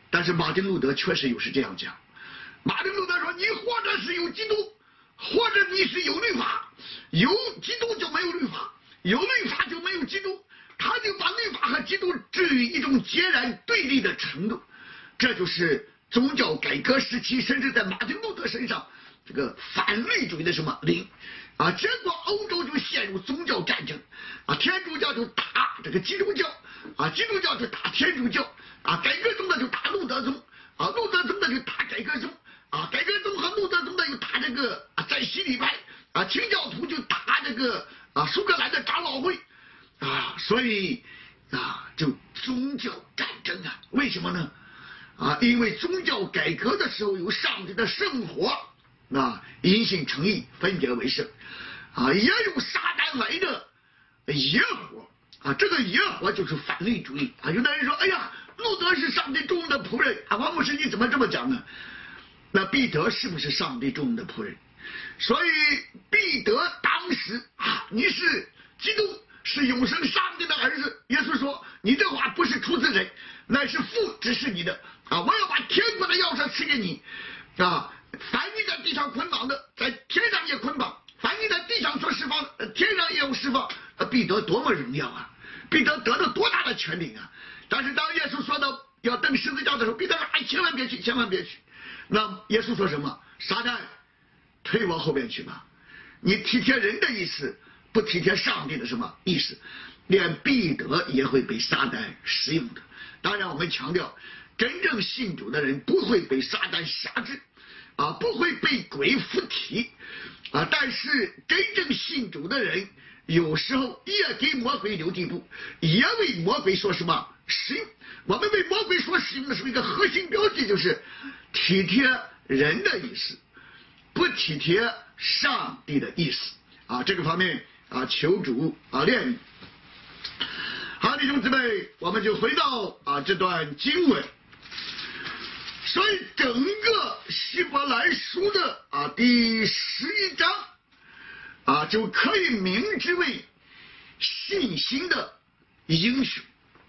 Speaker 1: 但是马丁路德确实有时这样讲。马丁路德说：“你或者是有基督，或者你是有律法，有基督就没有律法，有律法就没有基督。”他就把律法和基督置于一种截然对立的程度，这就是宗教改革时期，甚至在马丁路德身上这个反律主义的什么灵啊，结果欧洲就陷入宗教战争啊，天主教就打这个基督教啊，基督教就打天主教啊，改革宗的就打路德宗啊，路德宗的就打改革宗啊，改革宗和路德宗的又打这个在洗礼派啊，清教徒就打这个苏格兰的长老会。所以就宗教战争啊，为什么呢？因为宗教改革的时候有上帝的圣火，因信诚意，分别为圣，也有撒旦来的野火，这个野火就是反律主义有的人说，哎呀，路德是上帝重用的仆人王牧师你怎么这么讲呢？那彼得是不是上帝重用的仆人？所以彼得当时你是基督，是永生上帝的儿子。耶稣说：“你这话不是出自人，乃是父指示你的我要把天国的钥匙赐给你凡你在地上捆绑的，在天上也捆绑；凡你在地上所释放的，天上也有释放。”彼得多么荣耀啊！彼得得到多大的权柄啊！但是当耶稣说到要登十字架的时候，彼得说：“千万别去，千万别去。”那耶稣说什么？撒旦，退往后边去吧！你体贴人的意思，不体贴上帝的什么意思，连彼得也会被撒旦使用的。当然我们强调，真正信主的人不会被撒旦辖制不会被鬼附体但是真正信主的人有时候也给魔鬼留地步，也为魔鬼说什么使用。我们为魔鬼所使用的是一个核心标记，就是体贴人的意思，不体贴上帝的意思这个方面求主怜悯。好，弟兄姊妹，我们就回到这段经文。所以整个希伯来书的第11章就可以名之为信心的英雄，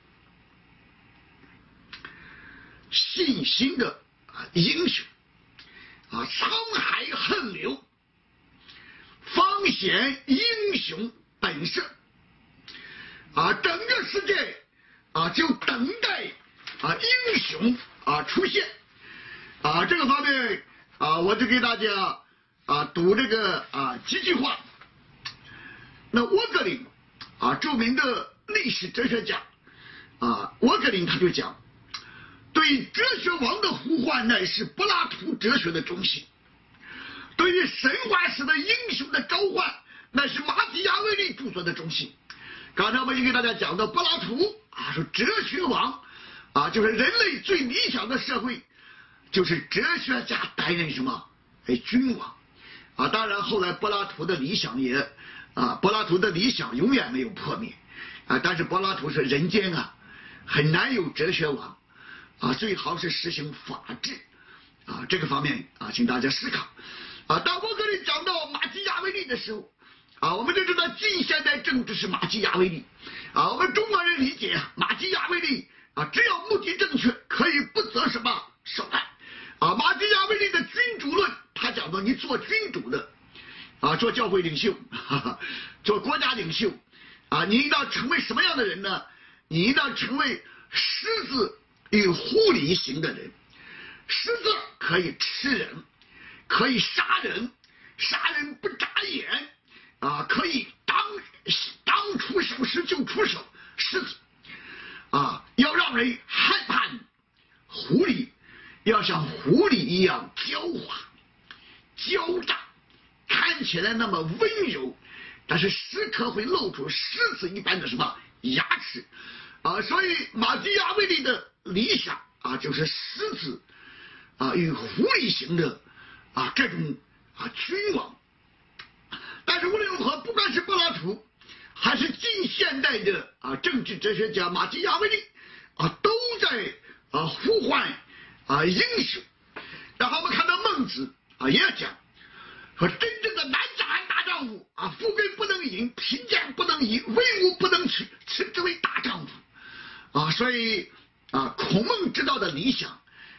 Speaker 1: 信心的英雄沧海横流，方显英雄本色整个世界就等待英雄出现这个方面我就给大家读这个几句话。那沃格林著名的历史哲学家沃格林他就讲，对哲学王的呼唤乃是柏拉图哲学的中心，对于神话式的英雄的召唤乃是马基雅维利著作的中心。刚才我已经给大家讲到柏拉图说哲学王就是人类最理想的社会就是哲学家担任什么君王当然后来柏拉图的理想永远没有破灭但是柏拉图是人间很难有哲学王最好是实行法治这个方面请大家思考当我跟你讲到马基雅维利的时候我们就知道近现代政治是马基雅维利我们中国人理解马基雅维利只要目的正确，可以不择什么手段马基雅维利的君主论，他讲到你做君主的做教会领袖做国家领袖你应当成为什么样的人呢？你应当成为狮子与狐狸型的人。狮子可以吃人，可以杀人，杀人不眨眼可以当出手时就出手。狮子要让人害怕你。狐狸要像狐狸一样狡猾狡诈，看起来那么温柔，但是时刻会露出狮子一般的什么牙齿所以马基雅维利的理想就是狮子与狐狸型的这种君王。但是无论如何，不管是柏拉图还是近现代的政治哲学家马基雅维利都在呼唤英雄。然后我们看到孟子也讲说，真正的男子汉大丈夫富贵不能淫，贫贱不能移，威武不能屈，此之为大丈夫所以孔孟之道的理想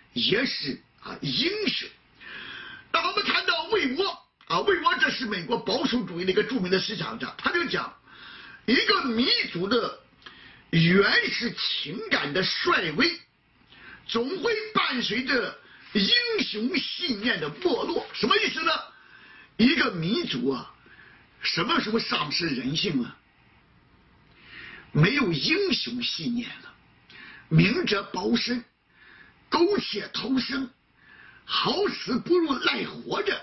Speaker 1: 也是英雄。那我们看到魏沃魏沃这是美国保守主义的一个著名的思想家，他就讲一个民族的原始情感的衰微，总会伴随着英雄信念的没落。什么意思呢？一个民族什么时候丧失人性了？没有英雄信念了，明哲保身，苟且偷生，好死不如赖活着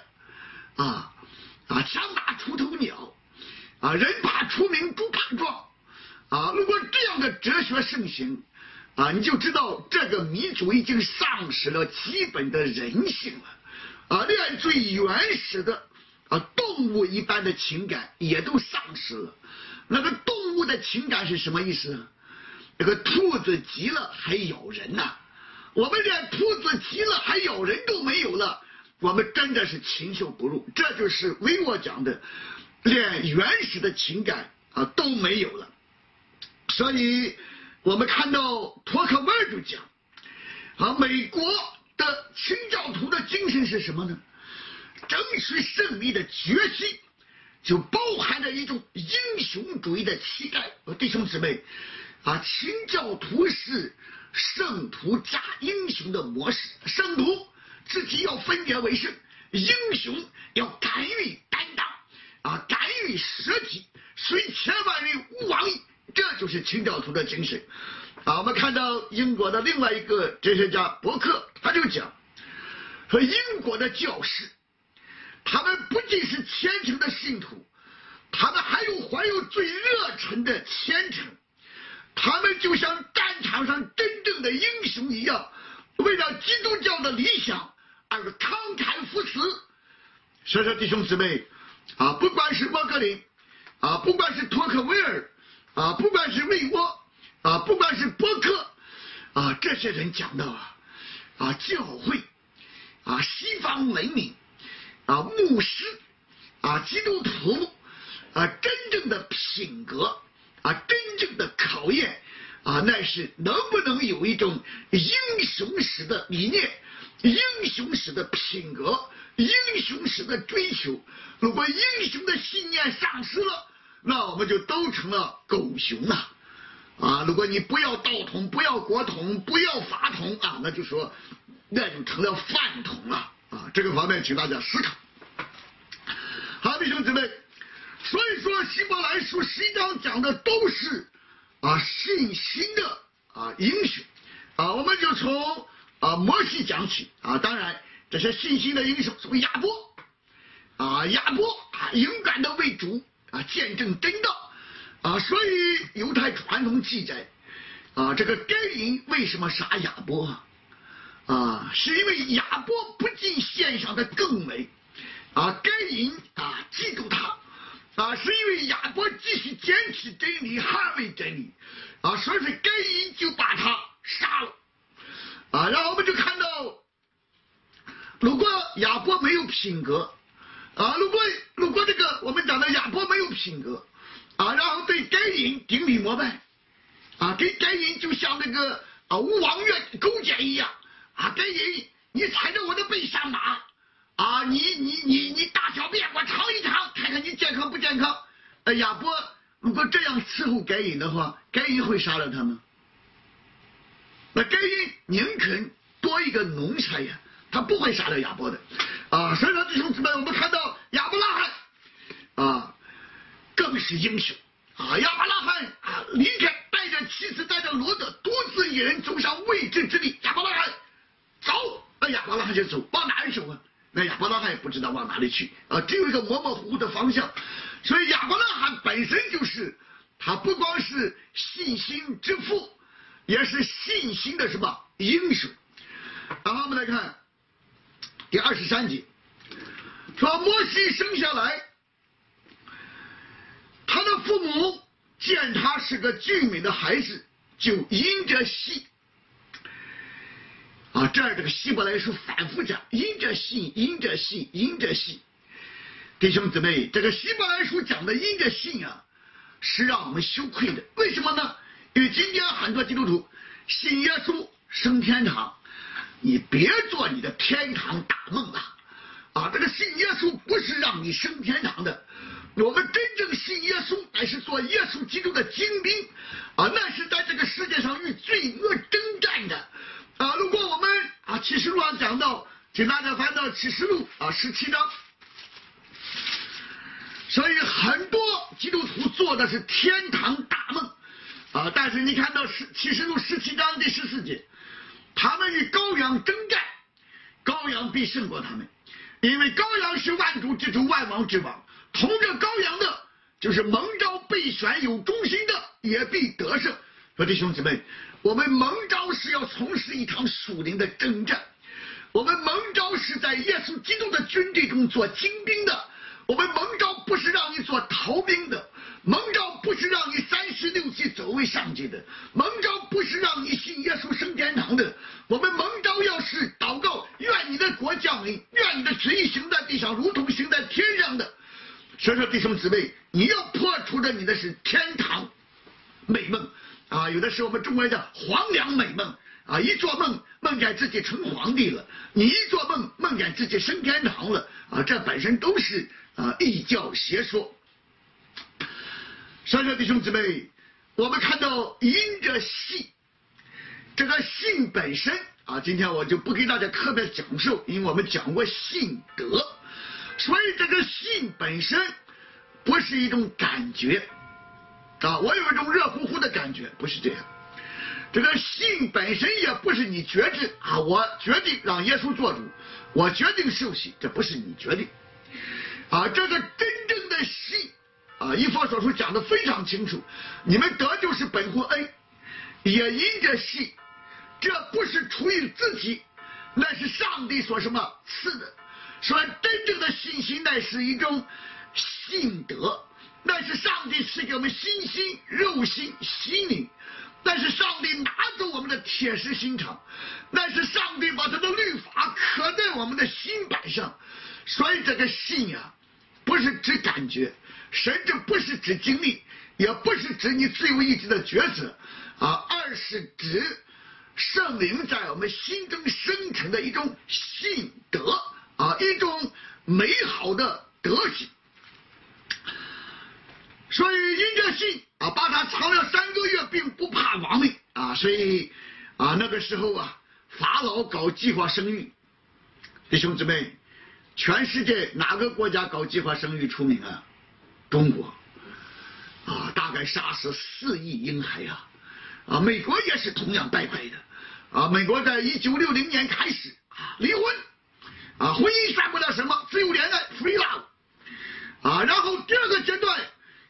Speaker 1: 枪打出头鸟人怕出名猪怕壮如果这样的哲学盛行你就知道这个民族已经丧失了基本的人性了连最原始的动物一般的情感也都丧失了。那个动物的情感是什么意思呢？这个兔子急了还咬人我们连兔子急了还咬人都没有了，我们真的是禽兽不如。这就是为我讲的，连原始的情感都没有了。所以我们看到托克维尔就讲美国的清教徒的精神是什么呢？争取胜利的决心就包含着一种英雄主义的期待。弟兄姊妹清教徒是圣徒加英雄的模式。圣徒自己要分别为圣，英雄要敢于担当敢于舍己，虽千万人吾往矣。这就是清教徒的精神我们看到英国的另外一个哲学家伯克，他就讲说，英国的教士他们不仅是虔诚的信徒，他们还怀有最热忱的虔诚，他们就像战场上真正的英雄一样，为了基督教的理想而慷慨赴死。所以说弟兄姊妹不管是沃格林不管是托克维尔不管是魏沃不管是伯克这些人讲到教会西方文明牧师基督徒真正的品格真正的考验那是能不能有一种英雄式的理念，英雄式的品格，英雄式的追求。如果英雄的信念丧失了，那我们就都成了狗熊如果你不要道统，不要国统，不要法统那就说那就成了饭统了这个方面请大家思考。好，弟兄姊妹，所以说希伯来书11章讲的都是信心的英雄我们就从摩西讲起当然这些信心的英雄从亚伯勇敢的为主见证真道所以犹太传统记载这个该隐为什么杀亚伯是因为亚伯不仅献上的更美该隐嫉妒他是因为亚伯继续坚持真理，捍卫真理所以说该隐就把他杀了然后我们就看到，如果亚伯没有品格如果这个我们讲的亚伯没有品格然后对该隐顶礼膜拜给该隐就像那个吴王越勾践一样该隐你踩着我的背上马你大小便我尝一尝，看看你健康不健康亚伯如果这样伺候该隐的话，该隐会杀了他吗？那该隐宁肯多一个农差呀，他不会杀了亚伯的所以说弟兄姊妹，我们看到亚伯拉罕更是英雄亚伯拉罕离开，带着妻子带着罗德独自一人走上未知之地，亚伯拉罕走，亚伯拉罕就走，往哪里走那亚伯拉罕也不知道往哪里去只有一个模模糊糊的方向。所以亚伯拉罕本身就是他不光是信心之父，也是信心的什么英雄。然后我们来看第23节，说摩西生下来，他的父母见他是个俊美的孩子，就因着信这儿这个希伯来书反复讲因着信，因着信，因着信。弟兄姊妹，这个希伯来书讲的因着信是让我们羞愧的。为什么呢？因为今天很多基督徒信耶稣升天堂你别做你的天堂大梦了。这个信耶稣不是让你升天堂的，我们真正信耶稣乃是做耶稣基督的精兵那是在这个世界上与罪恶征战的如果我们启示录上讲到，请大家翻到启示录17章。所以很多基督徒做的是天堂大梦但是你看到启示录17章第14节，他们与羔羊征战，羔羊必胜过他们，因为羔羊是万主之主，万王之王，同着羔羊的就是蒙召被选有忠心的，也必得胜。说弟兄姊妹，我们蒙召是要从事一场属灵的征战，我们蒙召是在耶稣基督的军队中做精兵的，我们蒙召不是让你做逃兵的，蒙召不是让你36计走为上计的，蒙召不是让你信耶稣升天堂的，我们蒙召要是祷告，愿你的国降临，愿你的旨意行在地上，如同行在天上的。所以说弟兄姊妹，你要破除的你的是天堂美梦有的时候我们中国人叫黄粱美梦一做梦梦见自己成皇帝了，你一做梦梦见自己升天堂了这本身都是异教邪说。所以说弟兄姊妹，我们看到因着信，这个信本身今天我就不给大家特别讲授，因为我们讲过信德，所以这个信本身不是一种感觉我有一种热乎乎的感觉，不是这样。这个信本身也不是你决定我决定让耶稣做主，我决定受洗，这不是你决定这个真正的信以弗所书讲得非常清楚，你们得救是本乎恩，也因着信，这不是出于自己，那是上帝所什么赐的。所以真正的信心乃是一种信德，那是上帝赐给我们心心、肉心、心灵，那是上帝拿走我们的铁石心肠，那是上帝把他的律法刻在我们的心板上。所以这个信不是指感觉，甚至不是指经历，也不是指你自由意志的抉择而是指圣灵在我们心中生成的一种信德一种美好的德行。所以因着信把他藏了3个月，并不怕亡命所以那个时候法老搞计划生育，弟兄姊妹，全世界哪个国家搞计划生育出名中国大概杀死4亿婴孩美国也是同样败坏的美国在1960年开始离婚婚姻算不了什么，自由恋爱 free love 然后第二个阶段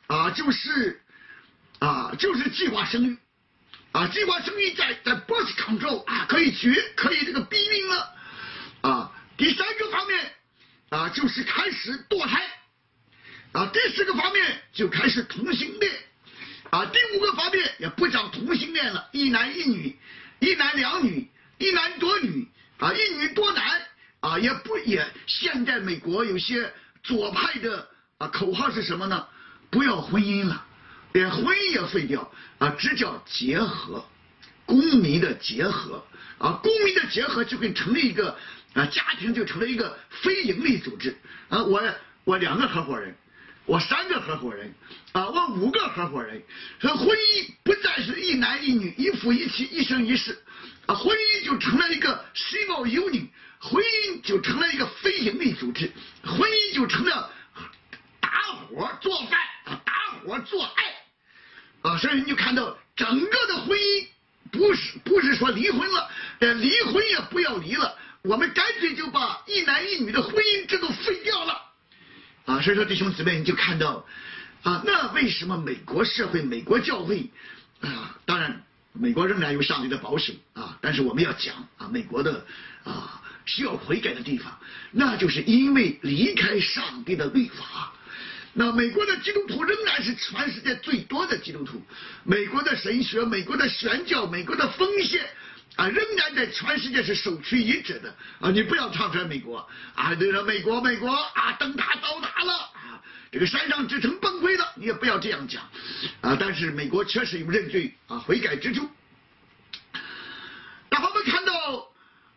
Speaker 1: 就是计划生育计划生育在 birth control 可以这个避孕了第3个方面就是开始堕胎第4个方面就开始同性恋第5个方面也不讲同性恋了，一男一女，一男两女，一男多女一女多男也现在美国有些左派的口号是什么呢？不要婚姻了，连婚姻也废掉只叫结合，公民的结合公民的结合就会成立一个家庭，就成了一个非营利组织我2个合伙人，我3个合伙人我5个合伙人，婚姻不再是一男一女，一夫一妻，一生一世婚姻就成了一个 civil union， 婚姻就成了一个非营利组织，婚姻就成了打伙做饭打伙做爱所以你就看到整个的婚姻不是说离婚了，离婚也不要离了，我们干脆就把一男一女的婚姻制度废掉了所以说弟兄姊妹，你就看到那为什么美国社会、美国教会当然美国仍然有上帝的保守但是我们要讲美国的需要悔改的地方，那就是因为离开上帝的律法。那美国的基督徒仍然是全世界最多的基督徒，美国的神学、美国的宣教、美国的奉献仍然在全世界是首屈一指的你不要唱衰美国对了，美国灯塔倒塌了这个山上之城崩溃了，你也不要这样讲但是美国确实有认罪悔改之处。然后我们看到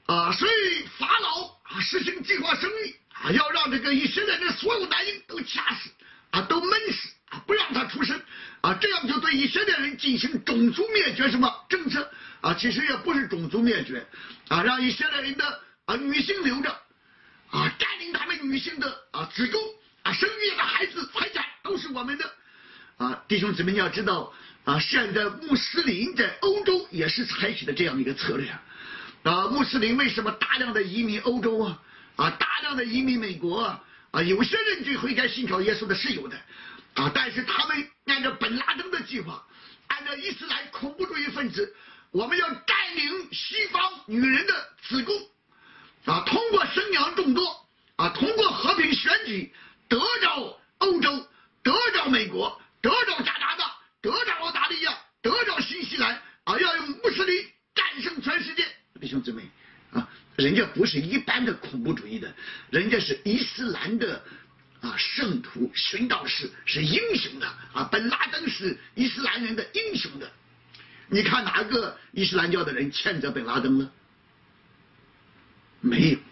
Speaker 1: 所以法老实行计划生育要让这个以色列的所有男婴都掐死都闷死不让他出生这样就对以色列人进行种族灭绝什么政策其实也不是种族灭绝让以色列人的女性留着占领他们女性的子宫生育的孩子财产都是我们的弟兄姊妹你要知道现在穆斯林在欧洲也是采取的这样一个策略穆斯林为什么大量的移民欧洲大量的移民美国有些人就悔改信靠耶稣的是有的但是他们按照本拉登的计划，按照伊斯兰恐怖主义分子，我们要占领西方女人的子宫通过生养众多通过和平选举得着欧洲，得着美国，得着加拿大，得着澳大利亚，得着新西兰要用穆斯林战胜全世界。弟兄姊妹人家不是一般的恐怖主义的，人家是伊斯兰的圣徒殉道士，是英雄的本拉登是伊斯兰人的英雄的。你看哪个伊斯兰教的人谴责本拉登了？没有。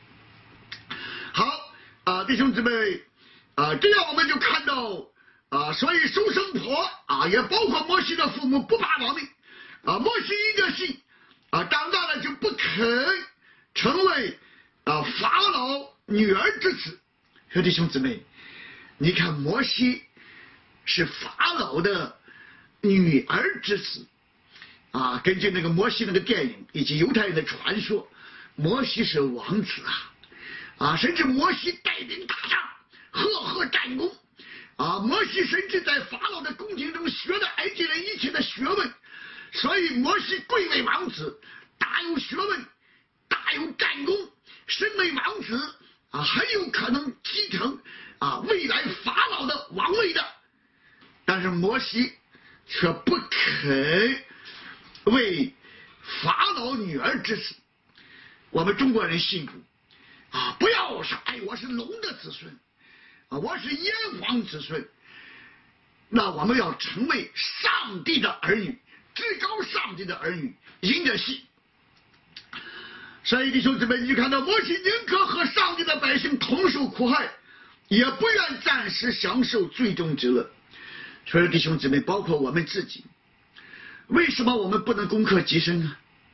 Speaker 1: 好弟兄姊妹这样我们就看到所以收生婆也包括摩西的父母不怕亡命摩西一个信长大了就不肯成为法老女儿之子。弟兄姊妹你看摩西是法老的女儿之子根据那个摩西那个电影以及犹太人的传说，摩西是王子甚至摩西带兵打仗赫战功摩西甚至在法老的宫廷中学了埃及人一切的学问，所以摩西贵为王子，大有学问，大有战功，身为王子很有可能继承未来法老的王位的。但是摩西却不肯为法老女儿之子。我们中国人信主不要说我是龙的子孙我是炎黄子孙，那我们要成为上帝的儿女，至高上帝的儿女，因着信。所以弟兄姊妹你看到摩西宁可和上帝的百姓同受苦害，也不愿暂时享受最终之乐。所以弟兄姊妹包括我们自己，为什么我们不能攻克己身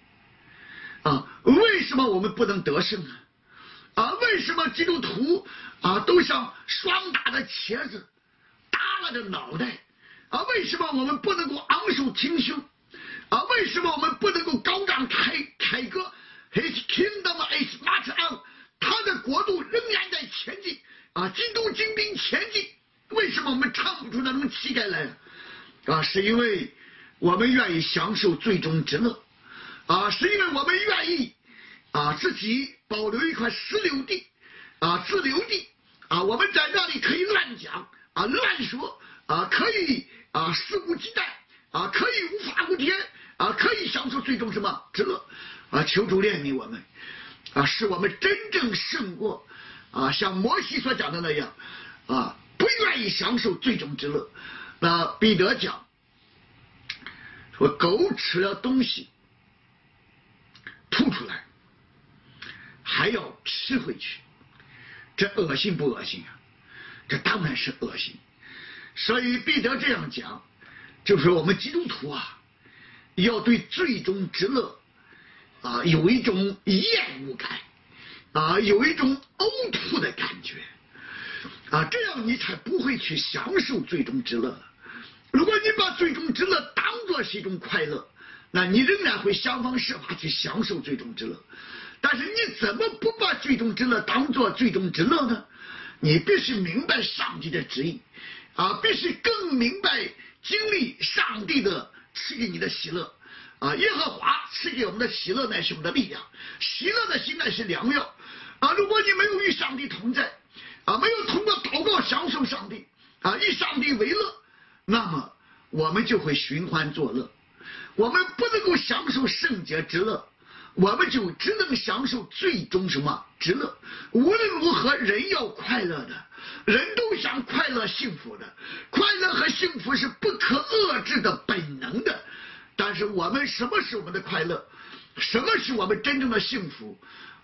Speaker 1: 为什么我们不能得胜为什么基督徒都像霜打的茄子，耷拉着脑袋为什么我们不能够昂首挺胸为什么我们不能够高涨凯歌 His kingdom is march on， 他的国度仍然在前进基督精兵前进。为什么我们唱不出那种气概来是因为我们愿意享受最终之乐是因为我们愿意自己保留一块私留地自留地我们在那里可以乱讲乱说可以肆无忌惮可以无法无天可以享受最终什么之乐求主怜悯我们使我们真正胜过像摩西所讲的那样不愿意享受最终之乐。那彼得讲说狗吃了东西吐出来还要吃回去，这恶心不恶心这当然是恶心。所以彼得这样讲，就是我们基督徒要对最终之乐有一种厌恶感有一种呕吐的感觉这样你才不会去享受最终之乐。如果你把最终之乐当作是一种快乐，那你仍然会想方设法去享受最终之乐。但是你怎么不把最终之乐当作最终之乐呢？你必须明白上帝的旨意必须更明白经历上帝的赐给你的喜乐耶和华赐给我们的喜乐乃是我们的力量，喜乐的心乃是良药如果你没有与上帝同在没有通过祷告享受上帝以上帝为乐，那么我们就会寻欢作乐，我们不能够享受圣洁之乐，我们就只能享受最终什么之乐。无论如何人要快乐的，人都想快乐幸福的，快乐和幸福是不可遏制的本能的。但是我们什么是我们的快乐，什么是我们真正的幸福，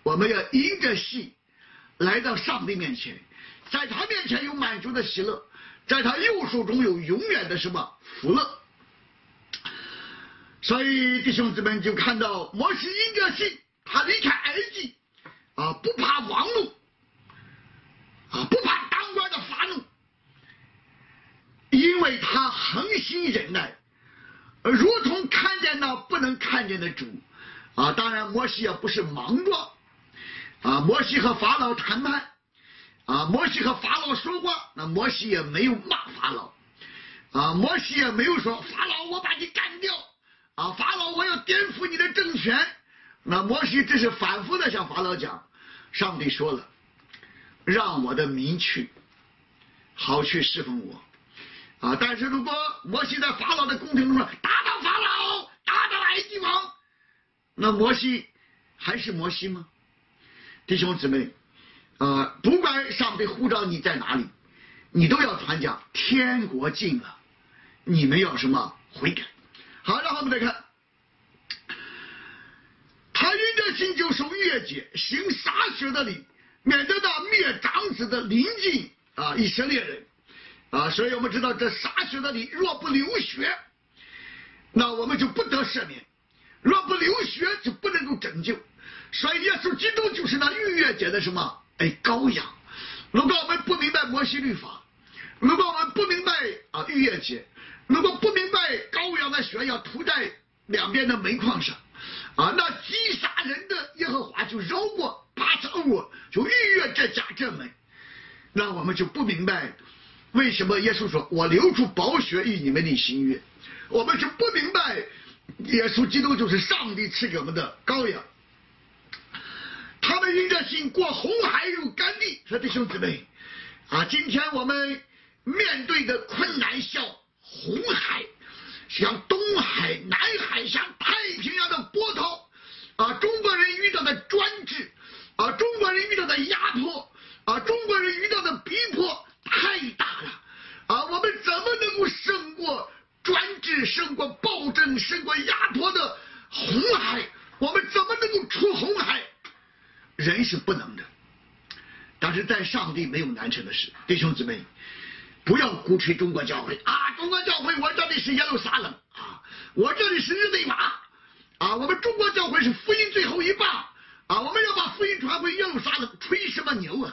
Speaker 1: 我们要迎着戏来到上帝面前，在他面前有满足的喜乐，在他右手中有永远的什么福乐。所以弟兄姊妹就看到摩西迎着戏，他离开埃及不怕王怒不怕当官的发怒，因为他恒心忍耐，如同看见那不能看见的主当然摩西也不是莽撞摩西和法老谈判摩西和法老说话，那摩西也没有骂法老摩西也没有说法老我把你干掉法老我要颠覆你的政权。那摩西只是反复的向法老讲，上帝说了，让我的民去，好去侍奉我但是如果摩西在法老的宫廷中说打倒法老，打倒埃及王，那摩西还是摩西吗？弟兄姊妹不管上帝呼召你在哪里，你都要传讲天国近了，你们要什么悔改。好，然后我们再看，他因着心就守逾越节，行洒血的礼，免得那灭长子的临近以色列人所以我们知道这洒血的礼若不流血，那我们就不得赦免，若不流血就不能够拯救。所以耶稣基督就是那逾越节的什么羔羊。如果我们不明白摩西律法，如果我们不明白逾越节，如果不明白羔羊的血要涂在两边的门框上那击杀人的耶和华就绕过巴萨欧就逾越这家这门，那我们就不明白为什么耶稣说我流出宝血与你们的新约，我们就不明白耶稣基督就是上帝赐给我们的羔羊。他们因着信过红海入干地。说弟兄姊妹今天我们面对的困难像红海，像东海、南海，像太平洋的波涛中国人遇到的专制中国人遇到的压迫中国人遇到的逼迫太大了我们怎么能够胜过专制，胜过暴政，胜过压迫的红海？我们怎么能够出红海？人是不能的，但是在上帝没有难成的事。弟兄姊妹，不要鼓吹中国教会中国教会我这里是耶路撒冷我这里是日内瓦我们中国教会是福音最后一棒我们要把福音传回耶路撒冷，吹什么牛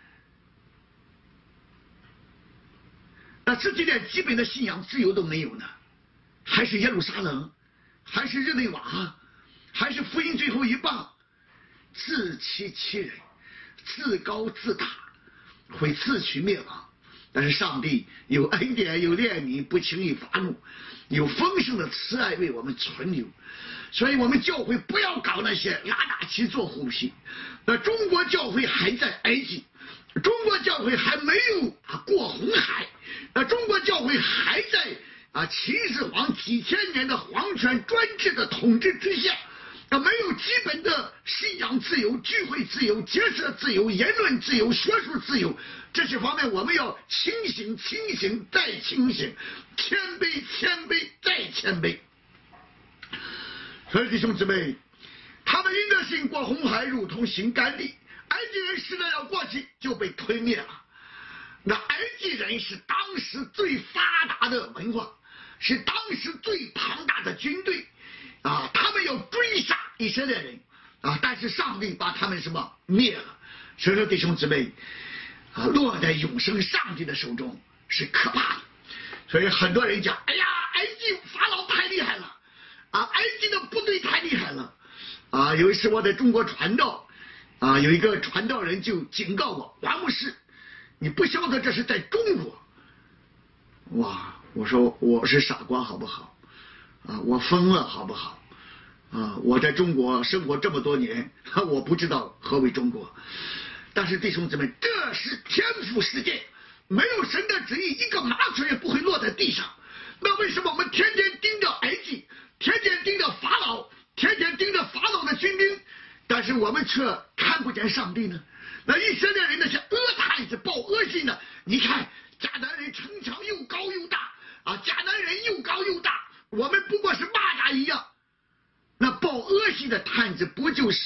Speaker 1: 那自己连基本的信仰自由都没有呢，还是耶路撒冷，还是日内瓦，还是福音最后一棒？自欺欺人，自高自大，会自取灭亡。但是上帝有恩典，有怜悯，不轻易发怒，有丰盛的慈爱为我们存留。所以我们教会不要搞那些拉大旗做虎皮。那中国教会还在埃及，中国教会还没有过红海，那中国教会还在秦始皇几千年的皇权专制的统治之下没有基本的信仰自由、聚会自由、结社自由、言论自由、学术自由，这些方面我们要清醒、清醒再清醒，谦卑、谦卑再谦卑。所以弟兄姊妹，他们因着信过红海，如同行干地。埃及人试着要过去，就被吞灭了。那埃及人是当时最发达的文化，是当时最庞大的军队他们要追杀以色列人但是上帝把他们什么灭了。所以说弟兄姊妹落在永生上帝的手中是可怕的。所以很多人讲哎呀，埃及法老太厉害了埃及的部队太厉害了有一次我在中国传道有一个传道人就警告我，王牧师，你不晓得这是在中国。哇，我说我是傻瓜好不好我疯了好不好我在中国生活这么多年我不知道何为中国。但是弟兄姊妹，这是天赋世界，没有神的旨意，一个麻雀也不会落在地上。那为什么我们天天盯着埃及，天天盯着法老，天天盯着法老的军兵，但是我们却看不见上帝呢？那以色列人那些恶太子报恶信的，你看迦南人城墙又高又大迦南人又高又大，我们不过是蚂蚱一样。那报恶信的探子不就是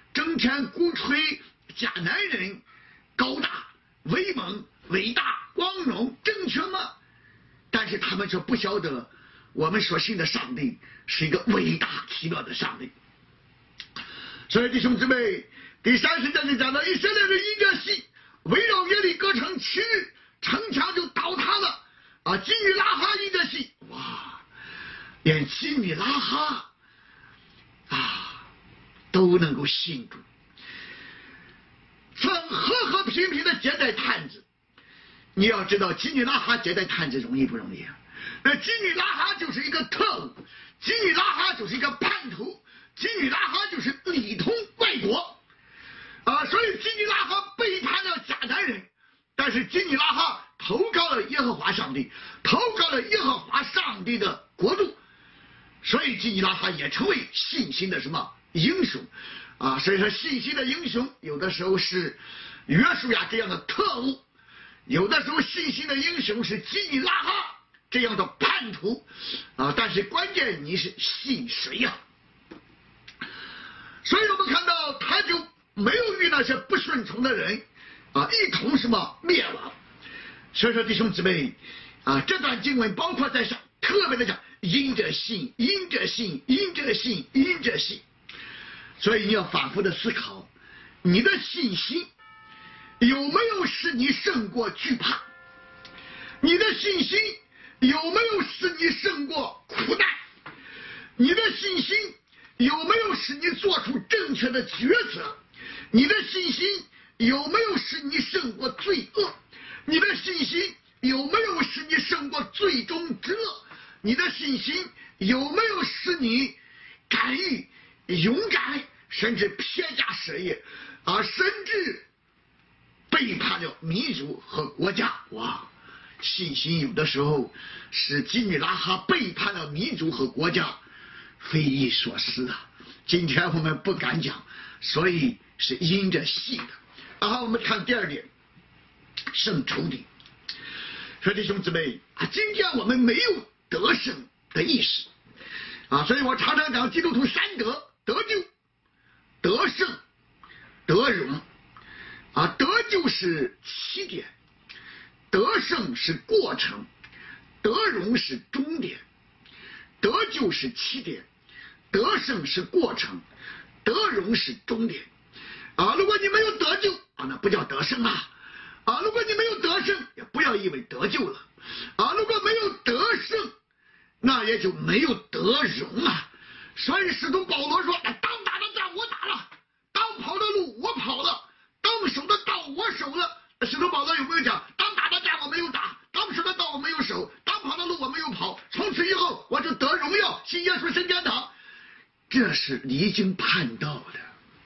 Speaker 1: 整天鼓吹迦南人高大、威猛、伟大、光荣、正确吗？但是他们却不晓得，我们所信的上帝是一个伟大奇妙的上帝。所以弟兄姊妹，第30章就讲到以色列人因着信，围绕耶利哥城7日，城墙就倒塌了。基米拉哈因着信，哇，连基米拉哈都能够信主。曾和平平的接待探子，你要知道基米拉哈接待探子容易不容易啊？那基米拉哈就是一个特务，基米拉哈就是一个叛徒，基米拉哈就是里通外国所以基米拉哈背叛了迦南人，但是基米拉哈投靠了耶和华上帝，投靠了耶和华上帝的国度，所以基米拉哈也成为信心的什么英雄所以说信心的英雄有的时候是约书亚这样的特务，有的时候信心的英雄是基米拉哈这样的叛徒但是关键你是信谁呀？所以我们看到他就没有与那些不顺从的人一同什么灭亡。所以说弟兄姊妹这段经文包括在上特别的讲因着信，因着信，因着信，因着信。所以你要反复的思考，你的信心有没有使你胜过惧怕？你的信心有没有使你胜过苦难？你的信心有没有使你做出正确的抉择？你的信心有没有使你胜过罪恶？你的信心有没有使你胜过最终之乐？你的信心有没有使你敢于勇敢，甚至撇家舍业甚至背叛了民族和国家？哇，信心有的时候使基米拉哈背叛了民族和国家，匪夷所思今天我们不敢讲，所以是因着信的。我们看第2点，胜仇敌。说弟兄姊妹今天我们没有得胜的意识所以我常常讲基督徒3得：得救、得胜、得荣得救是起点，得胜是过程，得荣是终点。得救是起点，得胜是过程，得荣是终点如果你没有得救那不叫得胜如果你没有得胜，也不要以为得救了如果没有得胜，那也就没有得荣所以使徒保罗说当打的仗我打了，当跑的路我跑了，当守的道我守了。使徒保罗有没有讲当打的仗我没有打，当守的道我没有守，当跑的路我没有跑，从此以后我就得荣耀，信耶稣升天堂？这是离经叛道的，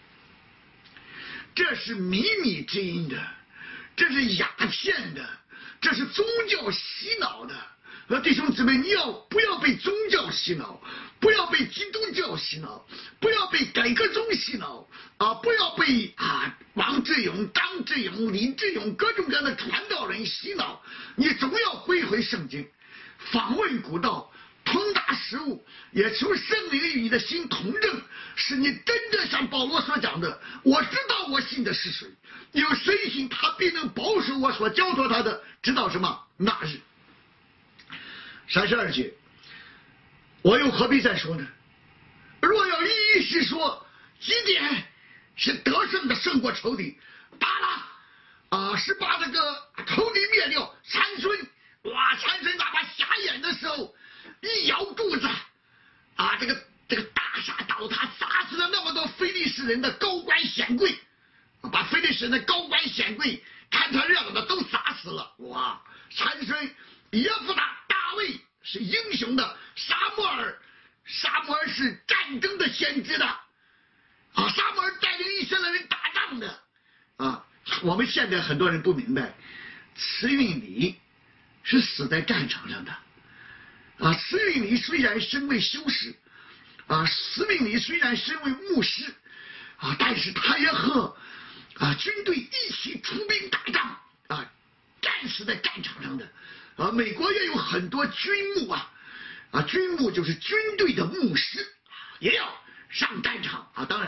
Speaker 1: 这是靡靡之音的，这是鸦片的，这是宗教洗脑的。弟兄姊妹，你不要被宗教洗脑，不要被基督教洗脑，不要被改革宗洗脑不要被王志勇、张志勇、李志勇各种各样的传道人洗脑。你总要回圣经，访问古道，通达实务，也求圣灵与你的心同正，使你真正像保罗所讲的，我知道我信的是谁，有谁信他必能保守我所交托他的，直到什么那日。32节，我又何必再说呢？若要一一细说，几点是得胜的胜过仇敌，打了是把这个仇敌灭掉。参孙哪怕瞎眼的时候一摇柱子这个大厦倒塌，砸死了那么多非利士人的高官显贵把非利士人的高官显贵看他热闹的都砸死了。哇，参孙、耶夫大、大卫是英雄的，撒母耳是战争的先知的撒母耳带领以色列人打仗的我们现在很多人不明白，慈运理是死在战场上的慈运理虽然身为修士慈运理虽然身为牧师但是他也和军队一起出兵打仗战死在战场上的美国也有很多军牧军牧就是军队的牧师也要上战场当然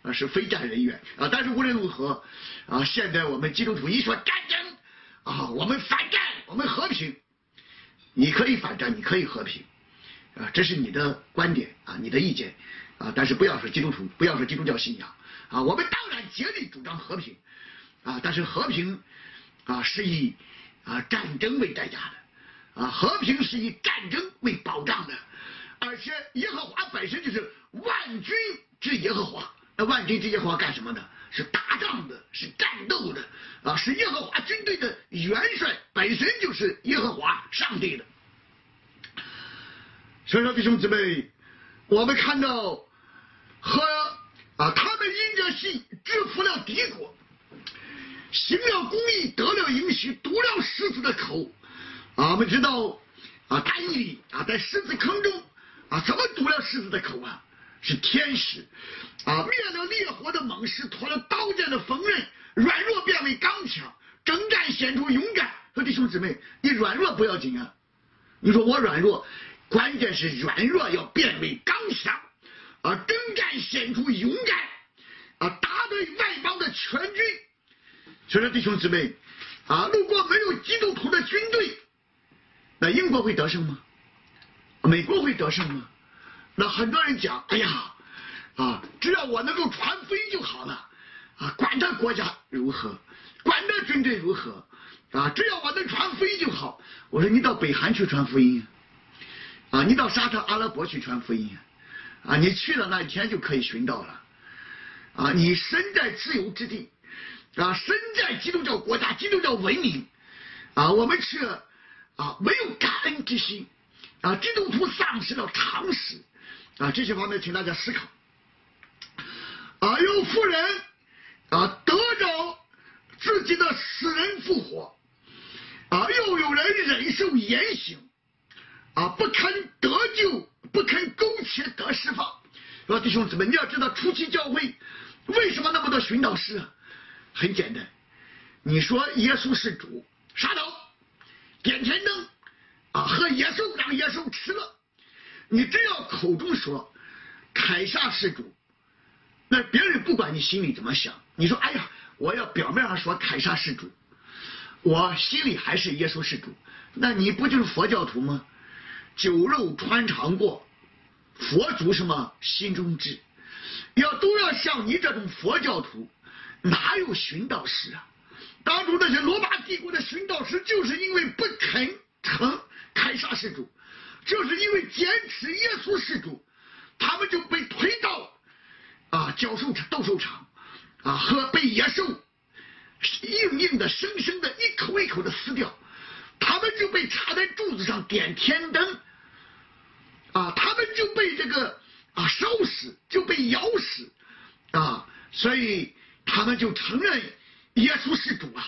Speaker 1: 是非战人员啊。但是无论如何啊，现在我们基督徒一说战争啊，我们反战，我们和平。你可以反战，你可以和平啊，这是你的观点啊，你的意见啊。但是不要说基督徒，不要说基督教信仰啊。我们当然竭力主张和平啊，但是和平啊是以战争为代价的啊，和平是以战争为保障的。而且耶和华本身就是万军之耶和华，那万军之耶和华干什么的？是打仗的，是战斗的啊，是耶和华军队的元帅，本身就是耶和华上帝的。所以说弟兄姊妹，我们看到和他们因着信制服了敌国，行了公义，得了应许，堵了狮子的口啊。我们知道但以理在狮子坑中怎么堵了狮子的口啊？是天使灭了烈火的猛士，脱了刀剑的锋刃，软弱变为刚强，征战显出勇敢。说弟兄姊妹，你软弱不要紧啊，你说我软弱，关键是软弱要变为刚强征战显出勇敢打对外邦的全军。所以说弟兄姊妹如果没有基督徒的军队，那英国会得胜吗？美国会得胜吗？那很多人讲，哎呀只要我能够传福音就好了管他国家如何，管他军队如何只要我能传福音就好。我说你到北韩去传福音你到沙特阿拉伯去传福音你去了那一天就可以寻到了你身在自由之地身在基督教国家，基督教文明我们却没有感恩之心基督徒丧失了常识这些方面请大家思考有妇人得着自己的死人复活又有人忍受严刑不肯得救，不肯苟且得释放。弟兄姊妹，你要知道初期教会为什么那么多寻导师很简单，你说耶稣是主，杀头点天灯喝野兽，让野兽吃了，你只要口中说凯撒是主，那别人不管你心里怎么想，你说哎呀，我要表面上说凯撒是主，我心里还是耶稣是主，那你不就是佛教徒吗？酒肉穿肠过，佛祖什么心中知。都要像你这种佛教徒，哪有寻道师当初那些罗马帝国的寻道师，就是因为不肯称凯撒是主，就是因为坚持耶稣是主，他们就被推到斗兽场和被野兽硬硬的生生的一口一口的撕掉，他们就被插在柱子上点天灯他们就被这个烧死，就被咬死所以他们就承认耶稣是主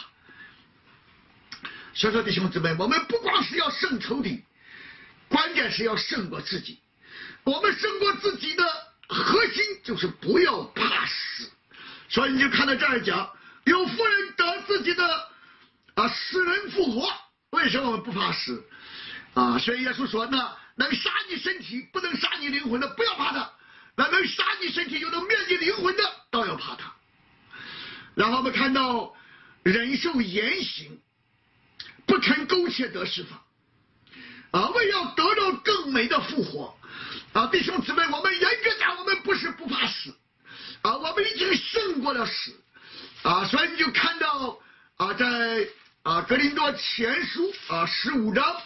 Speaker 1: 所以说弟兄姊妹，我们不光是要胜仇敌，关键是要胜过自己。我们胜过自己的核心就是不要怕死。所以你就看到这儿讲，有妇人得自己的死人复活。为什么我们不怕死所以耶稣说，那能杀你身体不能杀你灵魂的不要怕他，那能杀你身体又能灭你灵魂的倒要怕他。然后我们看到忍受严刑，不肯苟且得释放为要得到更美的复活弟兄姊妹，我们严格讲，我们不是不怕死我们已经胜过了死所以你就看到在哥林多前书15章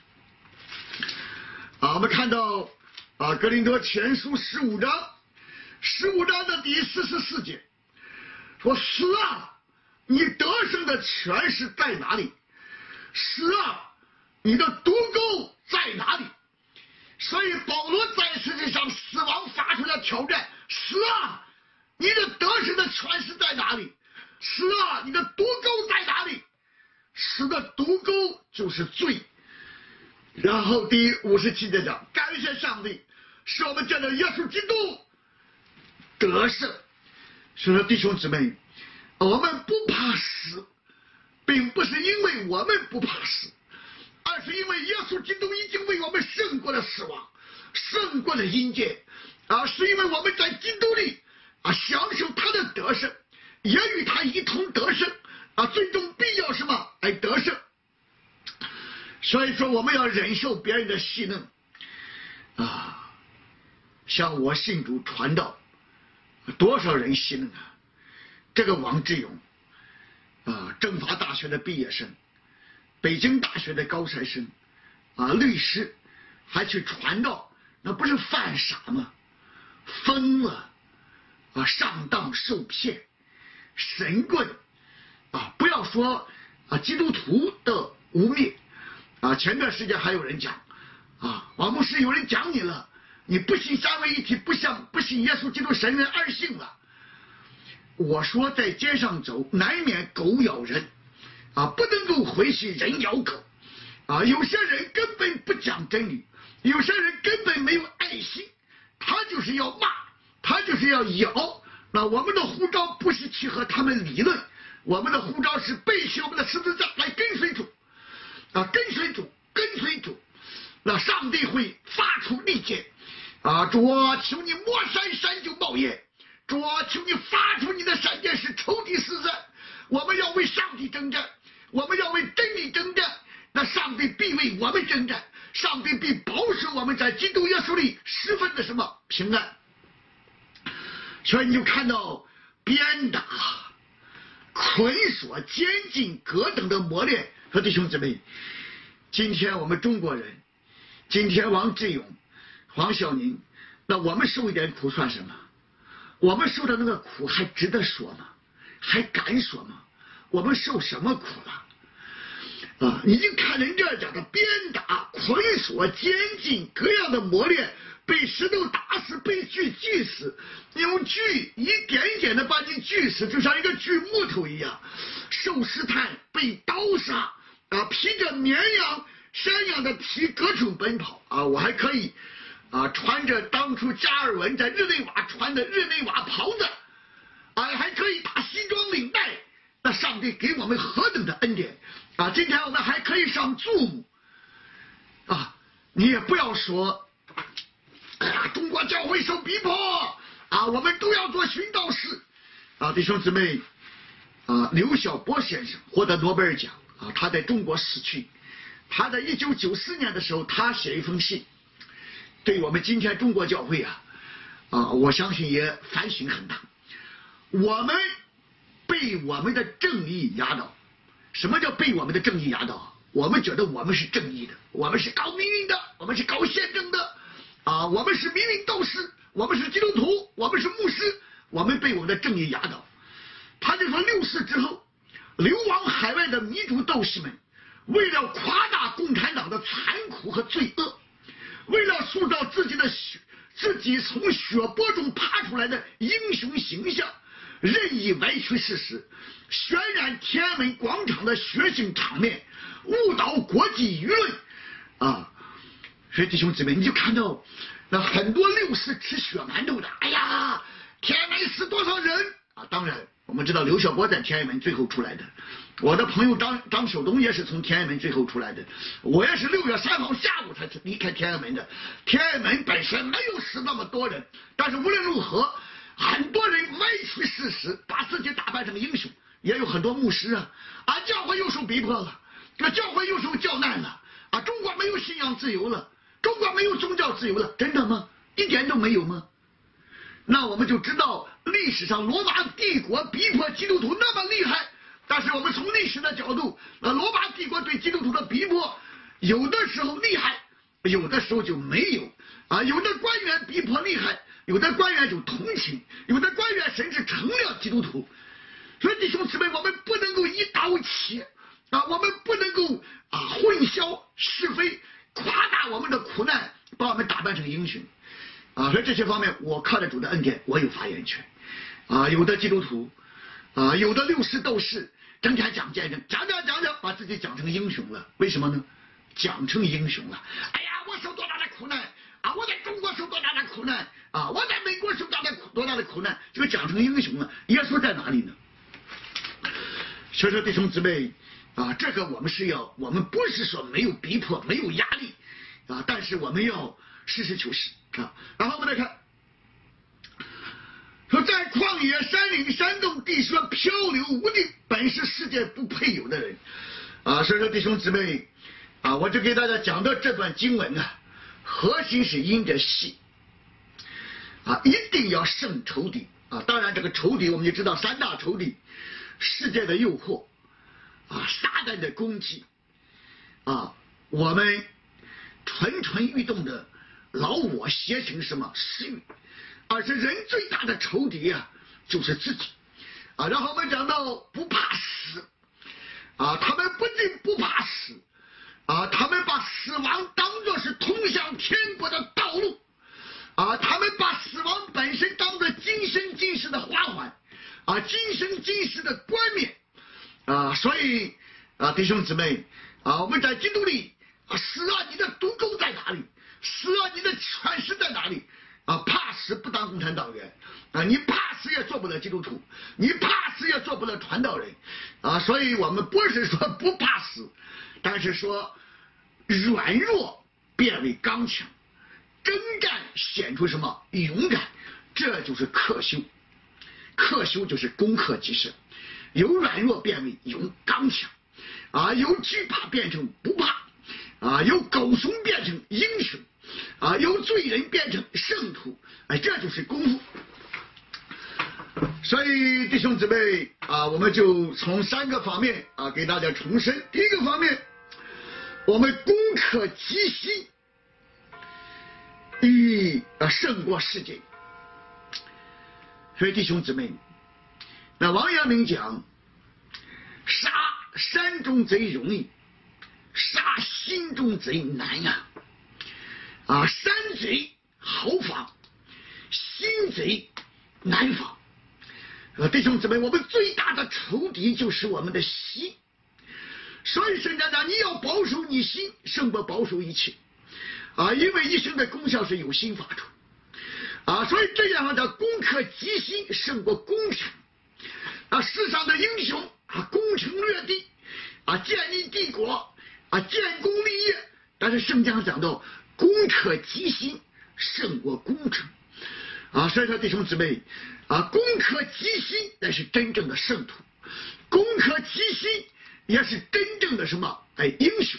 Speaker 1: 我们看到哥林多前书15章的第44节说，死你得胜的权势在哪里？死你的毒钩在哪里？所以保罗在世界上死亡发出了挑战，死你的得胜的权势在哪里？死你的毒钩在哪里？死的毒钩就是罪。然后第57节讲，感谢上帝使我们见到耶稣基督得胜。所以说弟兄姊妹，我们不怕死，并不是因为我们不怕死，而是因为耶稣基督已经为我们胜过了死亡，胜过了阴间是因为我们在基督里享受他的得胜，也与他一同得胜最终必要什么？得胜。所以说我们要忍受别人的戏弄像我信主传道，多少人戏弄这个王志勇政法大学的毕业生，北京大学的高材生律师，还去传道，那不是犯傻吗？疯了上当受骗，神棍不要说基督徒的污蔑前段时间还有人讲王牧师，有人讲你了，你不信三位一体，不信耶稣基督神人二性了。我说在街上走，难免狗咬人不能够回去人咬狗有些人根本不讲真理，有些人根本没有爱心，他就是要骂，他就是要咬。那我们的呼召不是去和他们理论，我们的呼召是背起我们的十字架来跟随主跟随主，跟随主。那上帝会发出利剑主啊，求你摸山，山就冒烟；主啊，求你发出你的闪电，使仇敌四散。我们要为上帝征战，我们要为真理征战，那上帝必为我们征战，上帝必保守我们在基督耶稣里十分的什么平安。所以你就看到鞭打、捆锁、监禁、各等的磨练。和弟兄姊妹，今天我们中国人，今天王志勇、黄晓宁，那我们受一点苦算什么？我们受的那个苦还值得说吗？还敢说吗？我们受什么苦了你就看人家讲的鞭打、捆锁、监禁、各样的磨练，被石头打死，被锯锯死，用锯一点一点的把你锯死，就像一个锯木头一样。受试探，被刀杀披着绵羊、山羊的皮各处奔跑我还可以穿着当初加尔文在日内瓦穿的日内瓦袍子还可以打西装领带。那上帝给我们何等的恩典今天我们还可以上Zoom你也不要说中国教会受逼迫我们都要做殉道士弟兄姊妹刘晓波先生获得诺贝尔奖他在中国死去。他在1994年的时候，他写一封信，对我们今天中国教会我相信也反省很大。我们被我们的正义压倒。什么叫被我们的正义压倒？我们觉得我们是正义的，我们是搞命运的，我们是搞宪政的我们是明明斗士，我们是基督徒，我们是牧师，我们被我们的正义压倒。他就说6世之后，流亡海外的民主斗士们，为了夸大共产党的残酷和罪恶，为了塑造自己从血泊中爬出来的英雄形象，任意歪曲事实，渲染天安门广场的血腥场面，误导国际舆论所以弟兄姊妹，你就看到那很多6世吃血馒头的，哎呀，天安门死多少人当然我们知道刘晓波在天安门最后出来的，我的朋友张守东也是从天安门最后出来的，我也是6月3号下午才离开天安门的。天安门本身没有死那么多人，但是无论如何，很多人歪曲事实，把自己打扮成英雄，也有很多牧师教会又受逼迫了，教会又受教难了中国没有信仰自由了，中国没有宗教自由了，真的吗？一点都没有吗？那我们就知道历史上罗马帝国逼迫基督徒那么厉害，但是我们从历史的角度，罗马帝国对基督徒的逼迫有的时候厉害，有的时候就没有有的官员逼迫厉害，有的官员就同情，有的官员甚至成了基督徒。所以弟兄姊妹，我们不能够一刀切我们不能够混淆是非，夸大我们的苦难，把我们打扮成英雄所以这些方面我靠着主的恩典，我有发言权有的基督徒有的6世斗士整天讲见证，讲，把自己讲成英雄了。为什么呢？讲成英雄了，哎呀，我受多大的苦难我在中国受多大的苦难我在美国受多大的苦难，这个讲成英雄了。耶稣在哪里呢？所以说弟兄姊妹这个我们不是说没有逼迫，没有压力但是我们要实事求是然后我们来看说在旷野、山岭、山洞、地说漂流无定，本是世界不配有的人。所以说弟兄姊妹，我就给大家讲到这段经文核心是因着信一定要胜仇敌当然这个仇敌我们就知道三大仇敌：世界的诱惑撒旦的攻击我们蠢蠢欲动的老我邪情什么私欲，而是人最大的仇敌就是自己然后我们讲到不怕死他们不仅不怕死他们把死亡当作是通向天国的道路他们把死亡本身当作今生今世的花环今生今世的冠冕所以弟兄姊妹我们在基督里死你的独钩在哪里？死你的权势在哪里？怕死不当共产党员你怕死也做不了基督徒，你怕死也做不了传道人所以我们不是说不怕死，但是说软弱变为刚强，征战显出什么勇敢，这就是克修。克修就是攻克己身，由软弱变为刚强由惧怕变成不怕由狗熊变成英雄由罪人变成圣徒这就是功夫。所以弟兄姊妹我们就从3个方面给大家重申。第一个方面，我们攻克己心以胜过世界。所以弟兄姊妹，那王阳明讲，杀山中贼容易，杀心中贼难山贼好防，心贼难防弟兄姊妹，我们最大的仇敌就是我们的心。所以圣经讲，你要保守你心，胜过保守一切因为一生的功效是由心发出所以这样的攻克己心胜过攻城世上的英雄攻城略地建立帝国建功立业，但是圣经上讲到攻克己心胜过攻城所以说弟兄姊妹攻克己心那是真正的圣徒，攻克己心也是真正的什么英雄。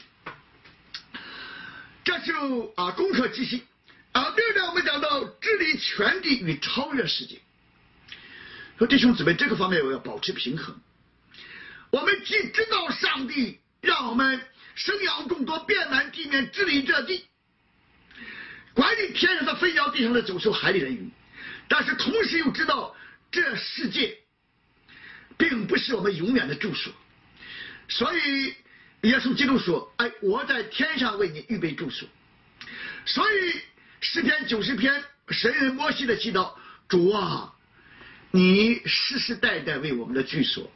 Speaker 1: 这就攻克己心第二点，我们讲到治理全地与超越世界。说弟兄姊妹，这个方面我要保持平衡。我们既知道上帝让我们生养众多，遍满地面，治理这地，管理天上的飞鸟，地上的走兽，海里的鱼，但是同时又知道这世界并不是我们永远的住所。所以耶稣基督说我在天上为你预备住所。所以诗篇90篇神人摩西的祈祷，主你世世代代为我们的居所。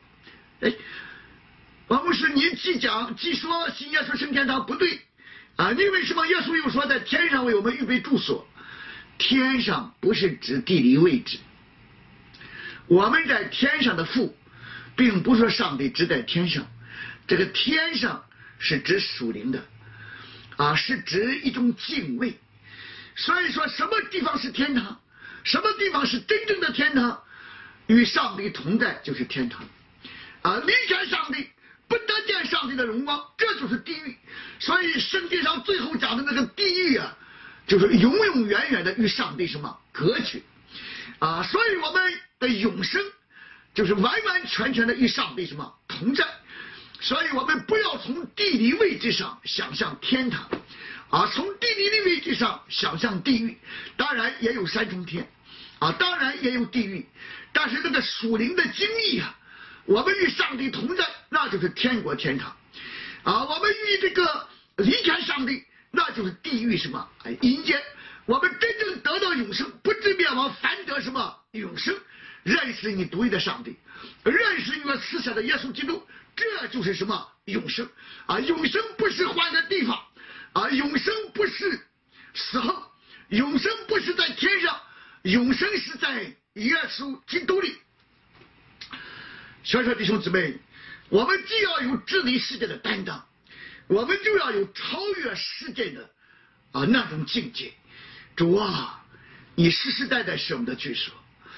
Speaker 1: 王牧师，您既说信耶稣升天堂不对你为什么耶稣又说在天上为我们预备住所？天上不是指地理位置，我们在天上的父并不是说上帝只在天上，这个天上是指属灵的是指一种敬畏。所以说什么地方是天堂，什么地方是真正的天堂？与上帝同在就是天堂离开上帝不得见上帝的荣光，这就是地狱。所以圣经上最后讲的那个地狱就是永永远远的与上帝什么隔绝所以我们的永生就是完完全全的与上帝什么同在。所以我们不要从地理位置上想象天堂从地理位置上想象地狱。当然也有三重天当然也有地狱，但是那个属灵的经历我们与上帝同在，那就是天国天堂我们与这个离开上帝，那就是地狱什么阴间。我们真正得到永生，不至灭亡，反得什么永生，认识你独一的上帝，认识你所赐下的耶稣基督，这就是什么永生永生不是换个地方永生不是死后，永生不是在天上，永生是在耶稣基督里。所以说弟兄姊妹，我们既要有治理世界的担当，我们就要有超越世界的那种境界。主你世世代代是我们的居所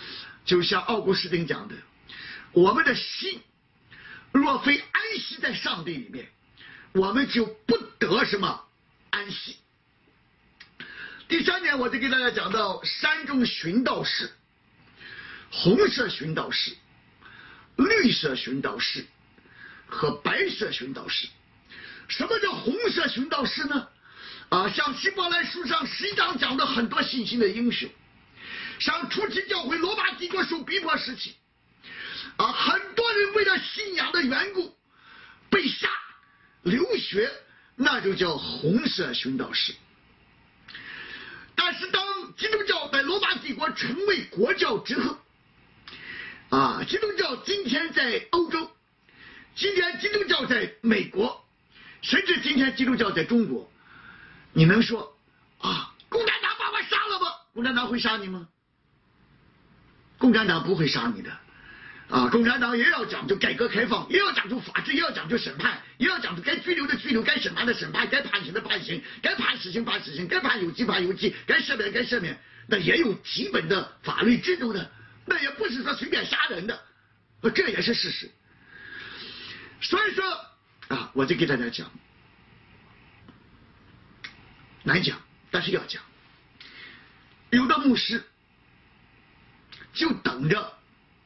Speaker 1: 就像奥古斯丁讲的，我们的心若非安息在上帝里面，我们就不得什么安息。第3点，我就给大家讲到3种寻道士：红色寻道士、绿色寻道士和白色寻道士。什么叫红色寻道士呢？像希伯来书上11章讲的很多信心的英雄，像初期教会罗马帝国受逼迫时期，很多人为了信仰的缘故被杀流血，那就叫红色寻道士。但是当基督教在罗马帝国成为国教之后，基督教今天在欧洲，今天基督教在美国，甚至今天基督教在中国，你能说共产党把我杀了吗？共产党会杀你吗？共产党不会杀你的。共产党也要讲究改革开放，也要讲究法治，也要讲究审判，也要讲究该拘留的拘留，该审判的审判，该判刑的判刑，该判死刑判死刑，该判有期判有期，该赦免该赦免。那也有基本的法律制度的，那也不是说随便杀人的，这也是事实。所以说我就给大家讲，难讲，但是要讲。有的牧师就等着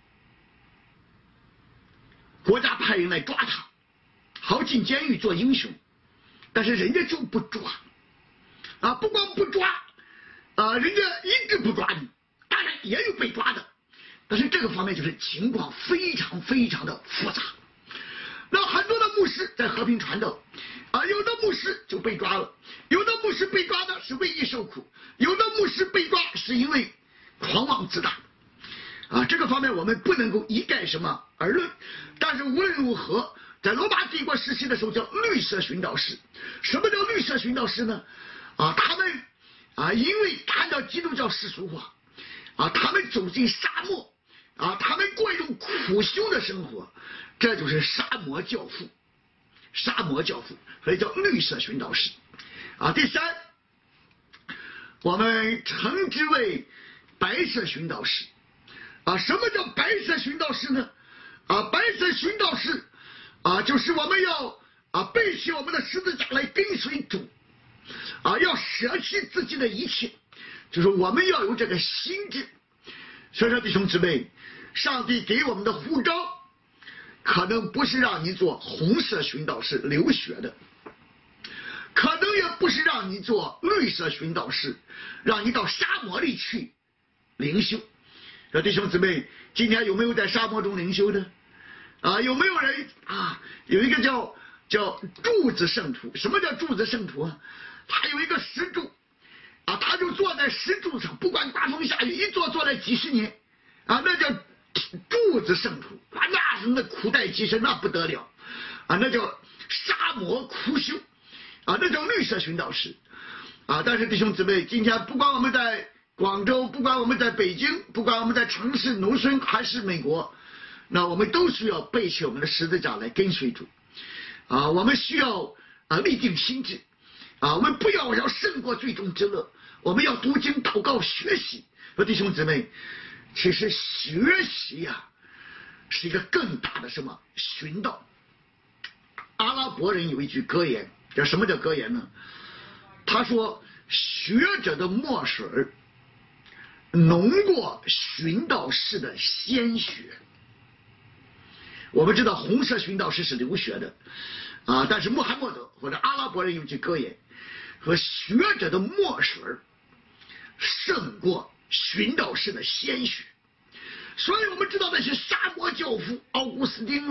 Speaker 1: 国家派人来抓他，好进监狱做英雄，但是人家就不抓，不光不抓，人家一直不抓你，当然也有被抓的，但是这个方面就是情况非常非常的复杂。那很多的牧师在和平传道，有的牧师就被抓了，有的牧师被抓的是为义受苦，有的牧师被抓是因为狂妄自大。这个方面我们不能够一概什么而论，但是无论如何，在罗马帝国时期的时候叫绿色寻道士。什么叫绿色寻道士呢？他们因为看到基督教世俗化，他们走进沙漠，他们过一种苦修的生活，这就是沙漠教父，沙漠教父，所以叫绿色寻道士。第3，我们称之为白色寻道士。什么叫白色寻道士呢？白色寻道士就是我们要背起我们的十字架来跟随主，要舍弃自己的一切，就是我们要有这个心智。所以说弟兄姊妹，上帝给我们的呼召可能不是让你做红色寻道士流血的，可能也不是让你做绿色寻道士，让你到沙漠里去灵修。说弟兄姊妹，今天有没有在沙漠中灵修的？有没有人有一个叫柱子圣徒。什么叫柱子圣徒啊？他有一个石柱他就坐在石柱上，不管刮风下雨，一坐了几十年那叫柱子圣徒。那是那苦待极深，那不得了那叫沙漠苦修那叫绿色寻道士但是弟兄姊妹，今天不管我们在广州，不管我们在北京，不管我们在城市农村还是美国，那我们都需要背起我们的十字架来跟随主我们需要立定心志我们不要胜过最终之乐，我们要读经祷告学习。弟兄姊妹，其实学习是一个更大的什么寻道。阿拉伯人有一句格言，叫什么叫格言呢？他说学者的墨水浓过寻道士的鲜血。我们知道红色寻道士是流血的但是穆罕默德或者阿拉伯人有句格言，和学者的墨水胜过寻道士的鲜血。所以我们知道那些沙漠教父奥古斯丁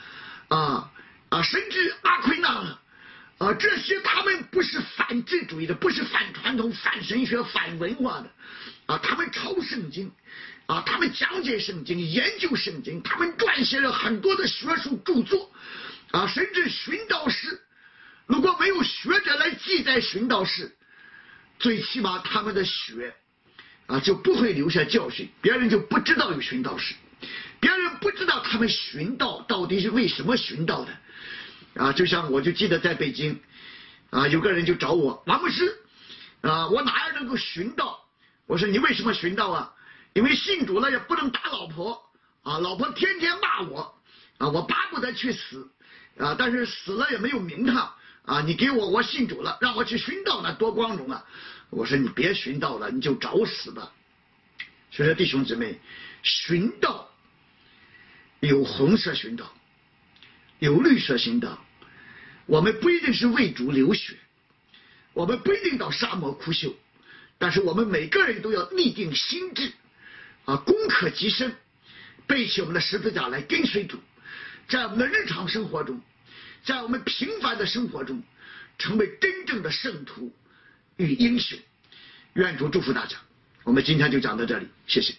Speaker 1: 甚至阿奎那了这些他们不是反智主义的，不是反传统、反神学、反文化的他们抄圣经他们讲解圣经、研究圣经，他们撰写了很多的学术著作甚至寻道士，如果没有学者来记载寻道士，最起码他们的血就不会留下教训，别人就不知道有寻道士，别人不知道他们寻道到底是为什么寻道的就像我就记得在北京有个人就找我，王牧师我哪样能够寻道？我说你为什么寻道因为信主了也不能打老婆啊，老婆天天骂我啊，我巴不得去死啊，但是死了也没有名堂啊，你给我信主了，让我去殉道，那多光荣啊！我说你别殉道了，你就找死吧。所以说弟兄姊妹，殉道有红色殉道，有绿色殉道。我们不一定是为主流血，我们不一定到沙漠苦修，但是我们每个人都要立定心志啊，攻克己身，背起我们的十字架来跟随主，在我们的日常生活中，在我们平凡的生活中，成为真正的圣徒与英雄。愿主祝福大家。我们今天就讲到这里，谢谢。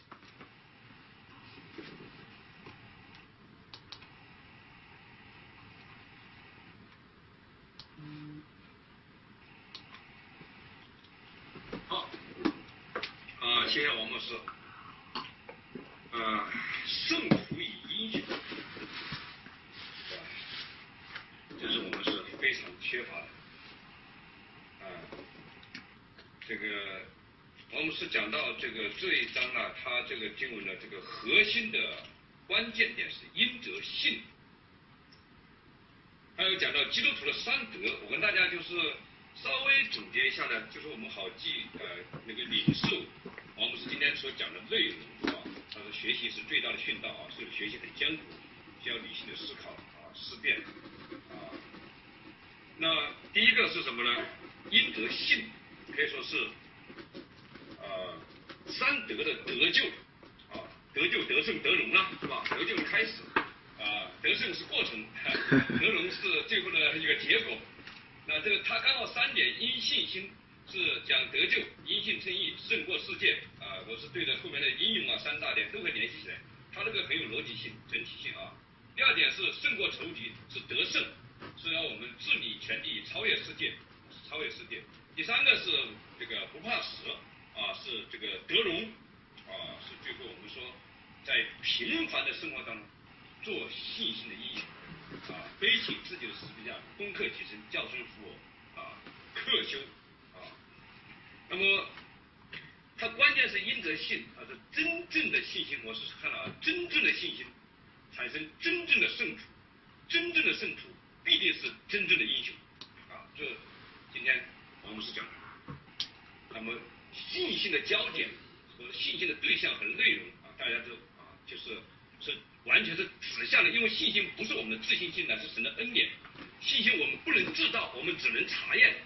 Speaker 2: 好，谢谢王牧师。圣徒与英雄，这是我们是非常缺乏的。这个王牧师讲到这一章啊，他这个经文的这个核心的关键点是因着信。还有讲到基督徒的三德，我跟大家就是稍微总结一下呢，就是我们好记那个领受王牧师今天所讲的内容啊。他说学习是最大的训导啊，所以学习很艰苦，需要理性的思考啊、思辨啊。那第一个是什么呢？因得信，可以说是三德的得救啊，得救、得胜、得荣啊，是吧？得救的开始啊，得胜是过程，得荣是最后的一个结果。那这个他刚好三点，因信心是讲得救，因信称义，胜过世界啊。我是对着后面的应用啊三大点都会联系起来，他这个很有逻辑性、整体性啊。第二点是胜过仇敌，是得胜，是要我们治理权力，超越世界，超越世界。第三个是这个不怕死啊，是这个得荣啊，是最后我们说在平凡的生活当中做信心的英雄啊，背起自己的十字架，攻克己身，叫声服我啊，克修啊。那么它关键是因着信啊，是真正的信心。我是看到真正的信心产生真正的圣徒，真正的圣徒必定是真正的英雄啊。这今天我们是讲的。那么信心的焦点和信心的对象和内容啊，大家都就是完全是指向的，因为信心不是我们的自信心，乃是神的恩典。信心我们不能制造，我们只能查验。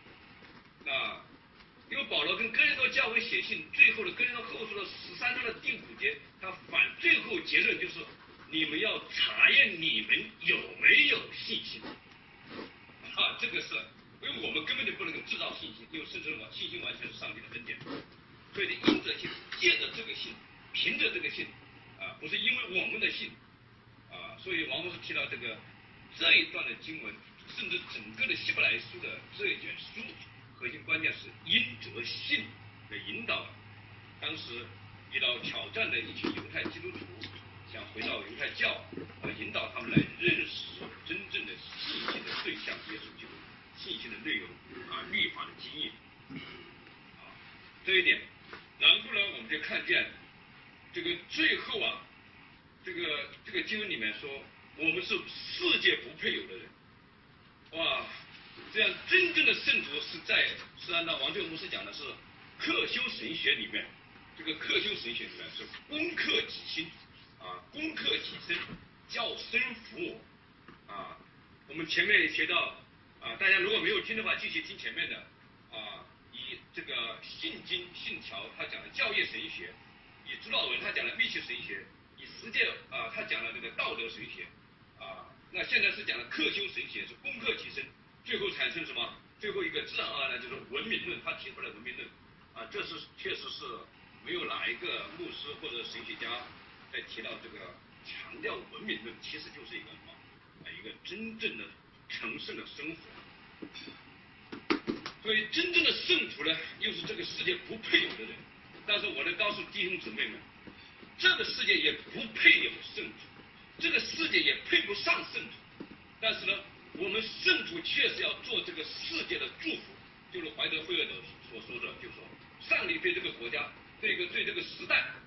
Speaker 2: 因为保罗跟哥林多教会写信，最后的哥林多后书的13章的第5节，他最后结论就是你们要查验你们有没有信心这个是因为我们根本就不能够制造信心，因为圣经说信心完全是上帝的恩典，所以因着信，借着这个信，凭着这个信不是因为我们的信所以王牧师提到这一段的经文，甚至整个的希伯来书的这一卷书，核心关键是因着信的引导。当时遇到挑战的一群犹太基督徒，想回到犹太教引导他们来认识真正的信心的对象耶稣基督，信心的内容律法的经验这一点。然后呢，我们就看见这个最后这个经文里面说，我们是世界不配有的人。哇，这样真正的圣徒是按照王救牧师讲的是克修神学里面，这个克修神学里面是攻克己心攻克己身，叫身服我我们前面学到大家如果没有听的话，继续听前面的以这个信经信条他讲的教业神学，以主导文他讲的密契神学，以实践他讲了这个道德神学那现在是讲的克修神学，是攻克己身，最后产生什么？最后一个自然而然的就是文明论，他提出来文明论这是确实是没有哪一个牧师或者神学家在提到这个强调文明论，其实就是一个什么一个真正的成圣的生活。所以真正的圣徒呢，又是这个世界不配有的人。但是我能告诉弟兄姊妹们，这个世界也不配有圣徒，这个世界也配不上圣徒。但是呢，我们圣徒确实要做这个世界的祝福，就是怀德惠尔德所说的，就是说上帝对这个国家，对这个时代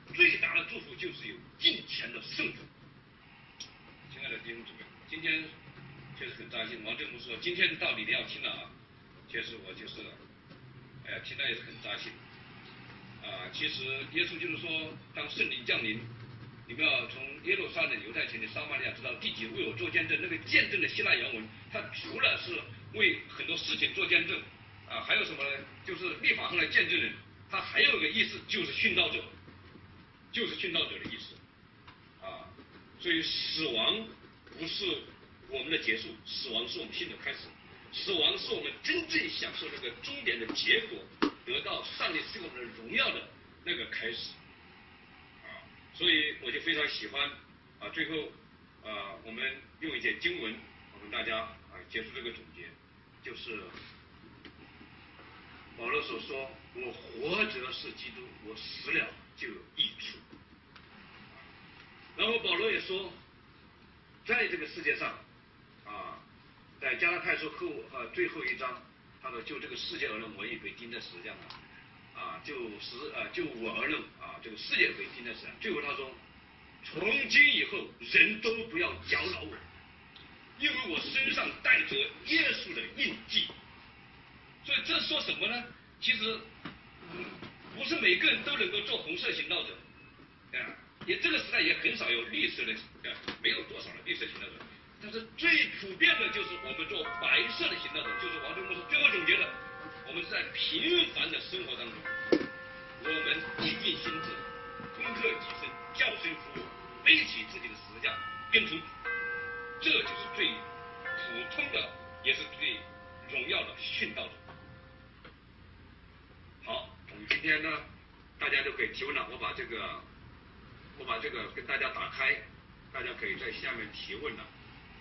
Speaker 2: 最大的祝福就是有金钱的胜负。亲爱的弟兄姊妹，今天确实很扎心。王正牧说，今天道理你要听了啊，确实我就是，听了也是很扎心。其实耶稣就是说，当圣灵降临，你们要从耶路撒冷、犹太城的撒玛利亚直到地极为我做见证。那个见证的希腊原文，它除了是为很多事情做见证，还有什么呢？就是立法上的见证人，它还有一个意思就是殉道者，就是殉道者的意思。所以死亡不是我们的结束，死亡是我们新的开始，死亡是我们真正享受那个终点的结果，得到上帝赐给我们的荣耀的那个开始。所以我就非常喜欢最后我们用一节经文，我们大家结束这个总结，就是保罗所说：“我活着是基督，我死了就有益处。”然后保罗也说，在这个世界上在加拉太书最后一章，他说：“就这个世界而论，我也被钉在十字架上。就我而论这个世界被钉在十字架。”最后他说：“从今以后，人都不要搅扰我，因为我身上带着耶稣的印记。”所以这说什么呢？其实不是每个人都能够做红色行道者，也这个时代也很少有绿色的，没有多少的绿色行道者。但是最普遍的就是我们做白色的行道者，就是王正牧师最后总结的，我们是在平凡的生活当中，我们尽尽心志，攻克己身，教训服务，背起自己的十字架，跟从主，这就是最普通的，也是最荣耀的殉道者。好，我们今天呢，大家就可以提问了。我把这个跟大家打开，大家可以在下面提问了。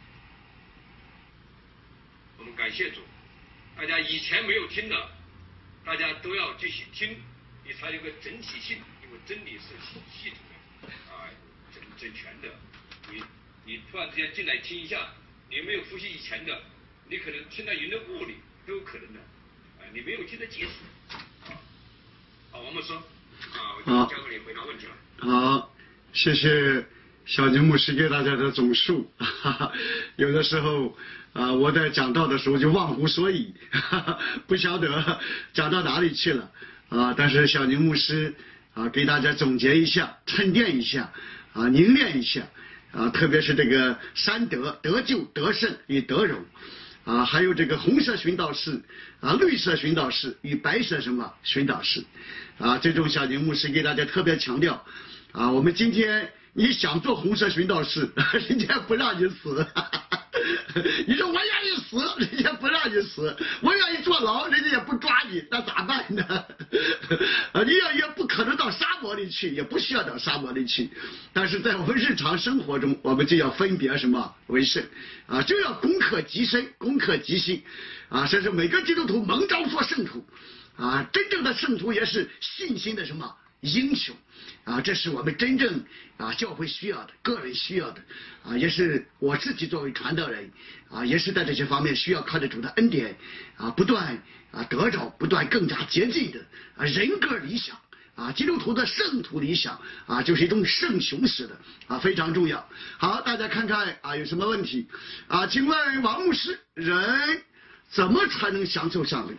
Speaker 2: 我们感谢主，大家以前没有听的，大家都要继续听，你才有个整体性，因为真理是系统的整全的。你突然之间进来听一下，你没有复习以前的，你可能听到云的物理都有可能的，你没有听得进去。好，王牧师，我就交给你回答问题了。
Speaker 1: 好，谢谢小宁牧师给大家的总述。有的时候我在讲道的时候就忘乎所以，不晓得讲到哪里去了但是小宁牧师给大家总结一下，沉淀一下凝练一下特别是这个三德：得救、得胜与得荣还有这个红色殉道士绿色殉道士与白色殉道士这种小宁牧师给大家特别强调我们今天你想做红色殉道士，人家不让你死。你说我愿意死，人家不让你死；我愿意坐牢，人家也不抓你，那咋办呢？你也不可能到沙漠里去，也不需要到沙漠里去。但是在我们日常生活中，我们就要分别为圣就要攻克己身，攻克己心这是每个基督徒蒙召做圣徒真正的圣徒也是信心的英雄这是我们真正教会需要的，个人需要的也是我自己作为传道人也是在这些方面需要靠着主的恩典不断得着，不断更加接近的人格理想基督徒的圣徒理想就是一种圣雄式的非常重要。好，大家看看有什么问题请问王牧师，人怎么才能享受上帝？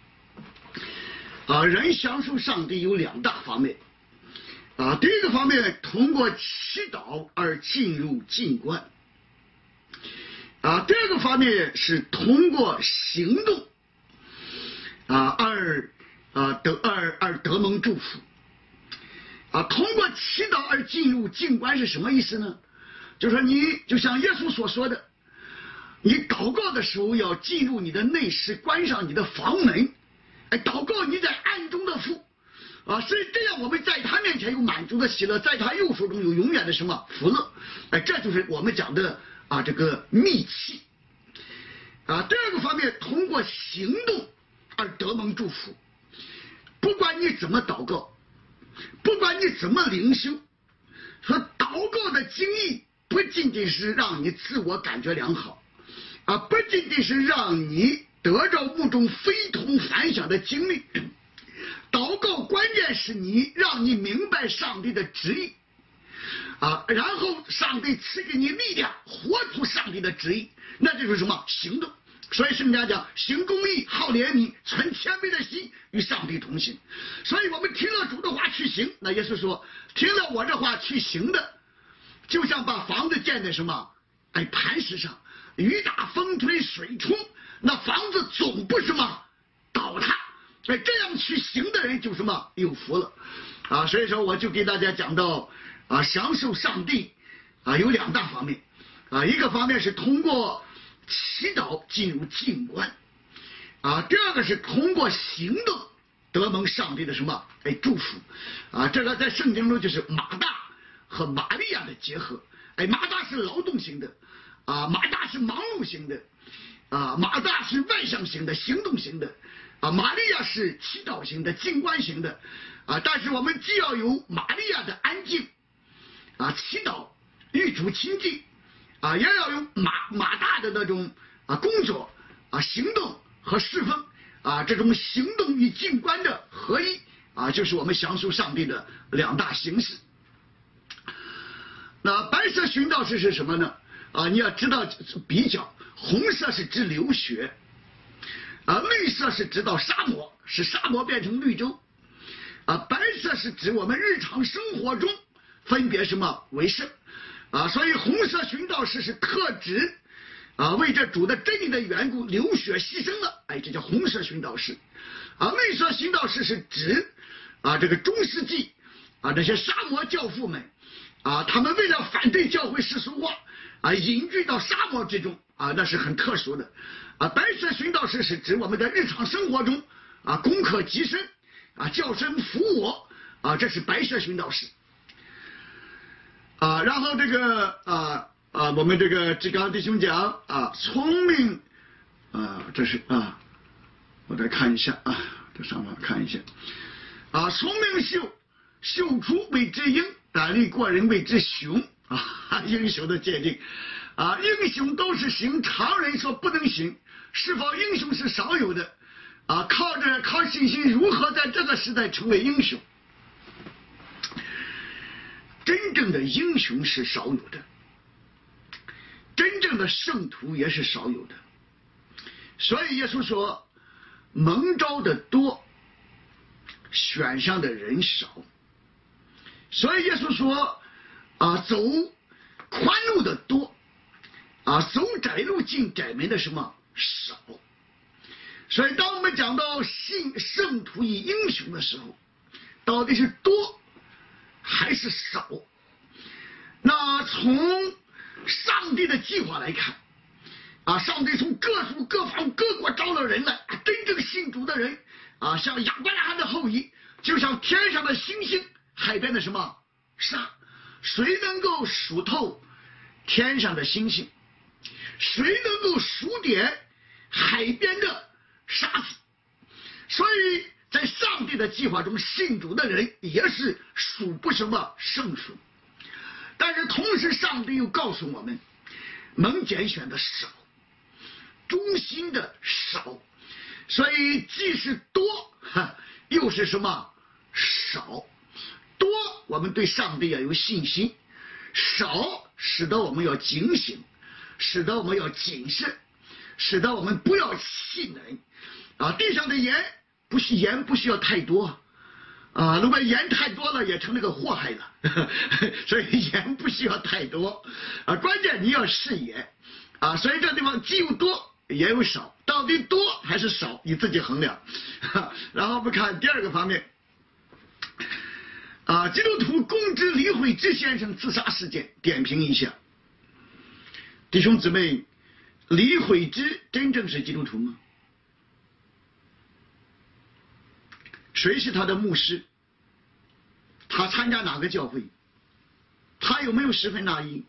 Speaker 1: 人享受上帝有两大方面第一个方面，通过祈祷而进入静观第二个方面是通过行动而得蒙祝福通过祈祷而进入静观是什么意思呢？就是说你就像耶稣所说的，你祷告的时候要进入你的内室，关上你的房门祷告你在暗中的父所以这样我们在他面前有满足的喜乐，在他右手中有永远的福乐这就是我们讲的这个密契第二个方面，通过行动而得蒙祝福。不管你怎么祷告，不管你怎么灵修，说祷告的经历不仅仅是让你自我感觉良好不仅仅是让你得着某种非同凡响的经历， 祷告关键是让你明白上帝的旨意然后上帝赐给你力量，活出上帝的旨意，那就是什么？行动。所以圣经讲，行公义，好怜悯，存谦卑的心，与上帝同行。所以我们听了主的话去行，那耶稣说，听了我这话去行的，就像把房子建在什么磐石上，雨打风吹水冲，那房子总不什么倒塌。这样去行的人就什么有福了所以说我就给大家讲到享受上帝有2大方面一个方面是通过祈祷进入静观第二个是通过行动得蒙上帝的什么祝福这个在圣经中就是马大和玛利亚的结合马大是劳动型的马大是忙碌型的马大是外向型的行动型的玛利亚是祈祷型的静观型的但是我们既要有玛利亚的安静祈祷与主亲近也要有马大的那种工作行动和侍奉这种行动与静观的合一就是我们享受上帝的2大形式。那白色殉道士是什么呢你要知道比较，红色是指流血绿色是指到沙漠，使沙漠变成绿洲白色是指我们日常生活中分别什么为圣所以红色殉道士是特指为这主的真理的缘故流血牺牲了这叫红色殉道士绿色殉道士是指这个中世纪这些沙漠教父们他们为了反对教会世俗化隐居到沙漠之中那是很特殊的白色殉道士是指我们在日常生活中攻克己身叫声服我这是白色殉道士然后这个我们这个志刚弟兄讲聪明这是我再看一下这上面看一下聪明秀出谓之英，胆力过人谓之雄英雄的界定英雄都是行常人说不能行，是否英雄是少有的靠信心如何在这个时代成为英雄？真正的英雄是少有的，真正的圣徒也是少有的。所以耶稣说蒙召的多，选上的人少。所以耶稣说走宽路的多走窄路进窄门的什么少。所以当我们讲到圣徒与英雄的时候，到底是多还是少？那从上帝的计划来看上帝从各族各方各国招了人来真正信主的人像亚伯拉罕的后裔，就像天上的星星，海边的什么沙，谁能够数透天上的星星？谁能够数点海边的沙子？所以在上帝的计划中，信主的人也是数不什么胜数。但是同时上帝又告诉我们，蒙拣选的少，忠心的少。所以既是多又是什么少？多我们对上帝要有信心，少使得我们要警醒，使得我们要谨慎，使得我们不要气馁地上的盐不需要太多如果盐太多了也成那个祸害了所以盐不需要太多关键你要视野所以这地方既有多也有少，到底多还是少你自己衡量然后我们看第二个方面基督徒公知李慧芝先生自杀事件，点评一下。弟兄姊妹，李慧芝真正是基督徒吗？谁是他的牧师？他参加哪个教会？他有没有十分纳一？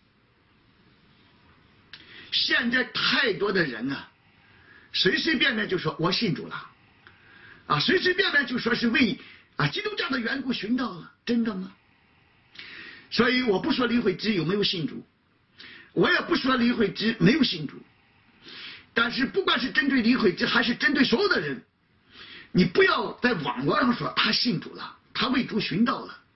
Speaker 1: 现在太多的人随随便便就说我信主了随随便便就说是为基督教的缘故寻道了，真的吗？所以我不说李慧芝有没有信主，我也不说李慧芝没有信主，但是不管是针对李慧芝还是针对所有的人你不要在网络上说他信主了，他为主寻道了。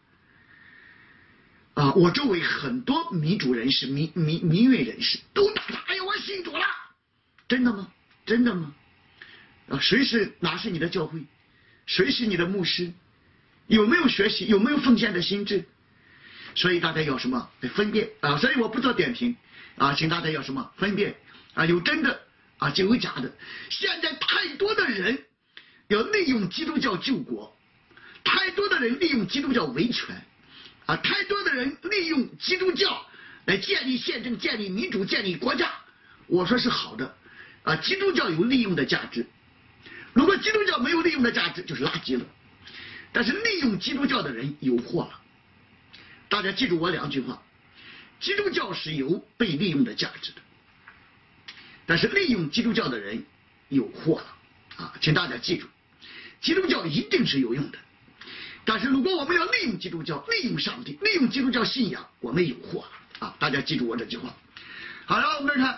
Speaker 1: 我周围很多迷主人士、迷运人士都打他，哎呀，我信主了，真的吗？真的吗？哪是你的教会？谁是你的牧师？有没有学习？有没有奉献的心智？所以大家要什么分辨所以我不做点评请大家要什么分辨有真的就有假的。现在太多的人要利用基督教救国，太多的人利用基督教维权太多的人利用基督教来建立宪政、建立民主、建立国家。我说是好的基督教有利用的价值，如果基督教没有利用的价值就是垃圾了。但是利用基督教的人有祸了。大家记住我2句话：基督教是有被利用的价值的，但是利用基督教的人有祸了请大家记住，基督教一定是有用的，但是如果我们要利用基督教、利用上帝、利用基督教信仰，我们有祸了大家记住我这句话。好了，我们来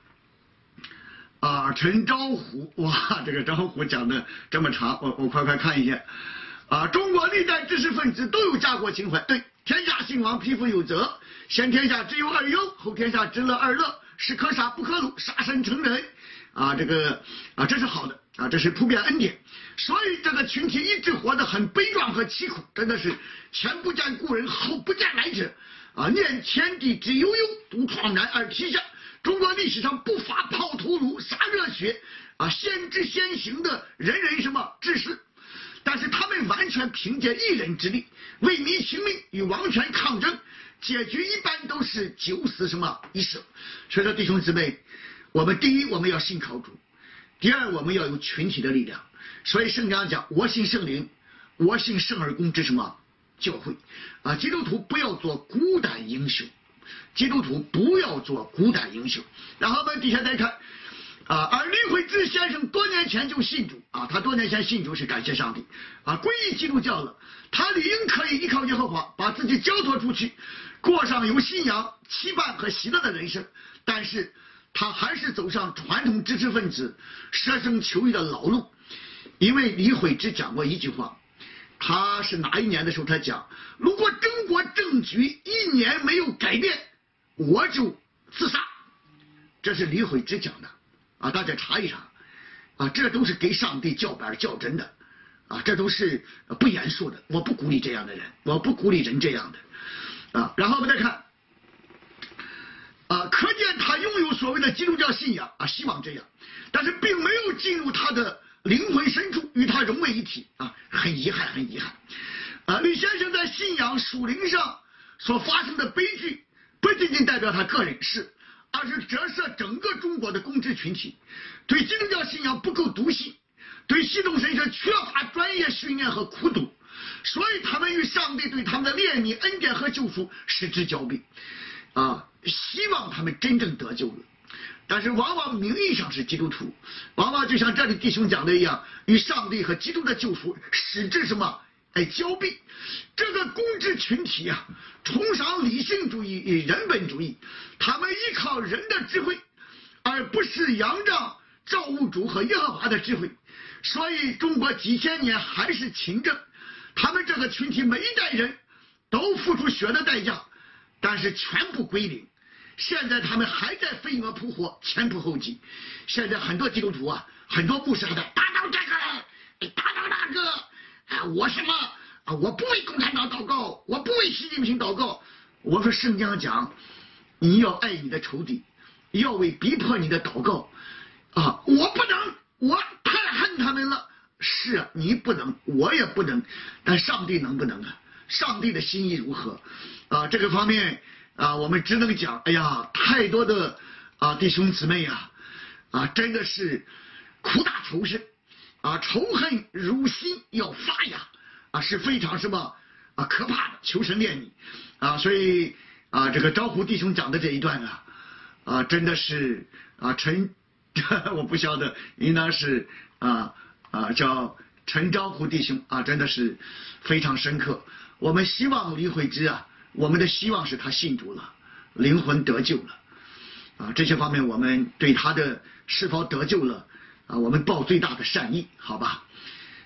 Speaker 1: 看陈昭虎，哇，这个昭虎讲的这么长，我快看一下中国历代知识分子都有家国情怀，对，天下兴亡，匹夫有责，先天下只有2忧，后天下只乐2乐，士可杀不可辱，杀身成仁这是好的这是普遍恩典。所以这个群体一直活得很悲壮和凄苦，真的是前不见故人，后不见来者念天地之悠悠，独怆然而涕下。中国历史上不乏抛头颅、洒热血先知先行的人什么志士，但是他们完全凭借一人之力为民请命，与王权抗争，结局一般都是九死什么一生。所以说弟兄姊妹，我们第一我们要信靠主，第二我们要有群体的力量。所以圣经讲，我信圣灵，我信圣而公之什么教会基督徒不要做孤胆英雄，基督徒不要做孤胆英雄。然后我们底下再看而李惠之先生多年前就信主他多年前信主是感谢上帝皈依基督教了，他理应可以依靠耶和华把自己交托出去，过上有信仰、期盼和喜乐的人生。但是他还是走上传统知识分子舍生求义的老路。因为李惠之讲过一句话，他是哪一年的时候他讲，如果中国政局1年没有改变，我就自杀。这是李惠之讲的大家查一查这都是给上帝叫板较真的这都是不严肃的。我不鼓励这样的人，我不鼓励人这样的然后我们再看可见他拥有所谓的基督教信仰希望这样，但是并没有进入他的灵魂深处，与他融为一体很遗憾，很遗憾李先生在信仰属灵上所发生的悲剧，不仅仅代表他个人是，而是折射整个中国的公知群体对基督教信仰不够笃信，对系统神学缺乏专业训练和苦读，所以他们与上帝对他们的怜悯、恩典和救赎失之交臂希望他们真正得救了，但是往往名义上是基督徒，往往就像这里弟兄讲的一样，与上帝和基督的救赎使之什么交臂。这个公知群体崇尚理性主义与人本主义，他们依靠人的智慧，而不是仰仗造物主和耶和华的智慧，所以中国几千年还是勤政。他们这个群体每一代人都付出血的代价，但是全部归零。现在他们还在飞蛾扑火，前仆后继。现在很多基督徒很多牧师还在打倒这个人，打倒那个我什么我不为共产党祷告，我不为习近平祷告。我说圣经上讲，你要爱你的仇敌，要为逼迫你的祷告我不能，我太恨他们了。是你不能，我也不能，但上帝能不能上帝的心意如何这个方面我们只能讲，哎呀，太多的弟兄姊妹真的是苦大仇深仇恨如心要发芽是非常什么可怕的，求神怜悯所以这个招呼弟兄讲的这一段真的是我不晓得应当是叫陈招呼弟兄真的是非常深刻。我们希望李惠之我们的希望是他信主了，灵魂得救了这些方面我们对他的是否得救了我们抱最大的善意，好吧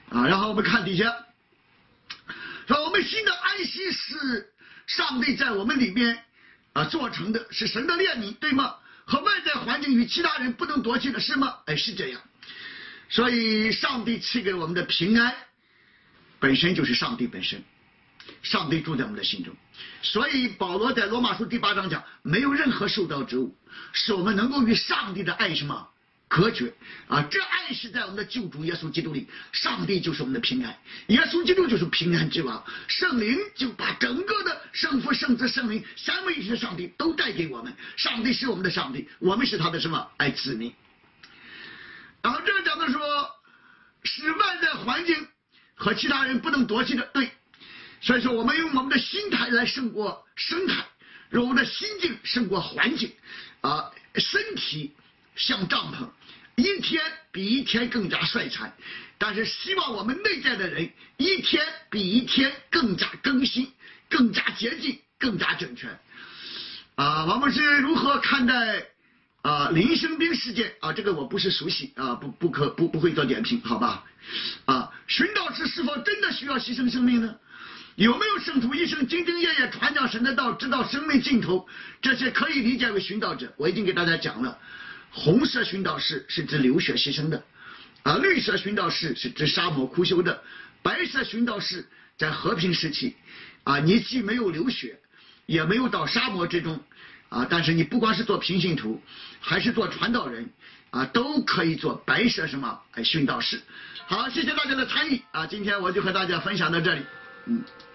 Speaker 1: 然后我们看底下，说我们新的安息是上帝在我们里面做成的，是神的怜悯，对吗？和外在环境与其他人不能夺去的，是吗？是这样。所以上帝赐给我们的平安本身就是上帝本身，上帝住在我们的心中。所以保罗在罗马书第8章讲，没有任何受造之物使我们能够与上帝的爱什么隔绝这爱是在我们的救主耶稣基督里，上帝就是我们的平安，耶稣基督就是平安之王，圣灵就把整个的圣父圣子圣灵三位一体的上帝都带给我们，上帝是我们的上帝，我们是他的什么子民。然后这讲的说使外在环境和其他人不能夺去的，对，所以说我们用我们的心态来胜过生态，用我们的心境胜过环境身体像帐篷，一天比一天更加衰残，但是希望我们内在的人一天比一天更加更新，更加洁净，更加整全我们是如何看待林生斌事件这个我不是熟悉不会做点评，好吧寻道士是否真的需要牺牲生命呢？有没有圣徒一生兢兢业业传讲神的道，直到生命尽头？这些可以理解为寻道者。我已经给大家讲了，红色寻道士是指流血牺牲的绿色寻道士是指沙漠苦修的，白色寻道士在和平时期你既没有流血，也没有到沙漠之中但是你不光是做平信徒，还是做传道人都可以做白色什么寻道士。好，谢谢大家的参与今天我就和大家分享到这里。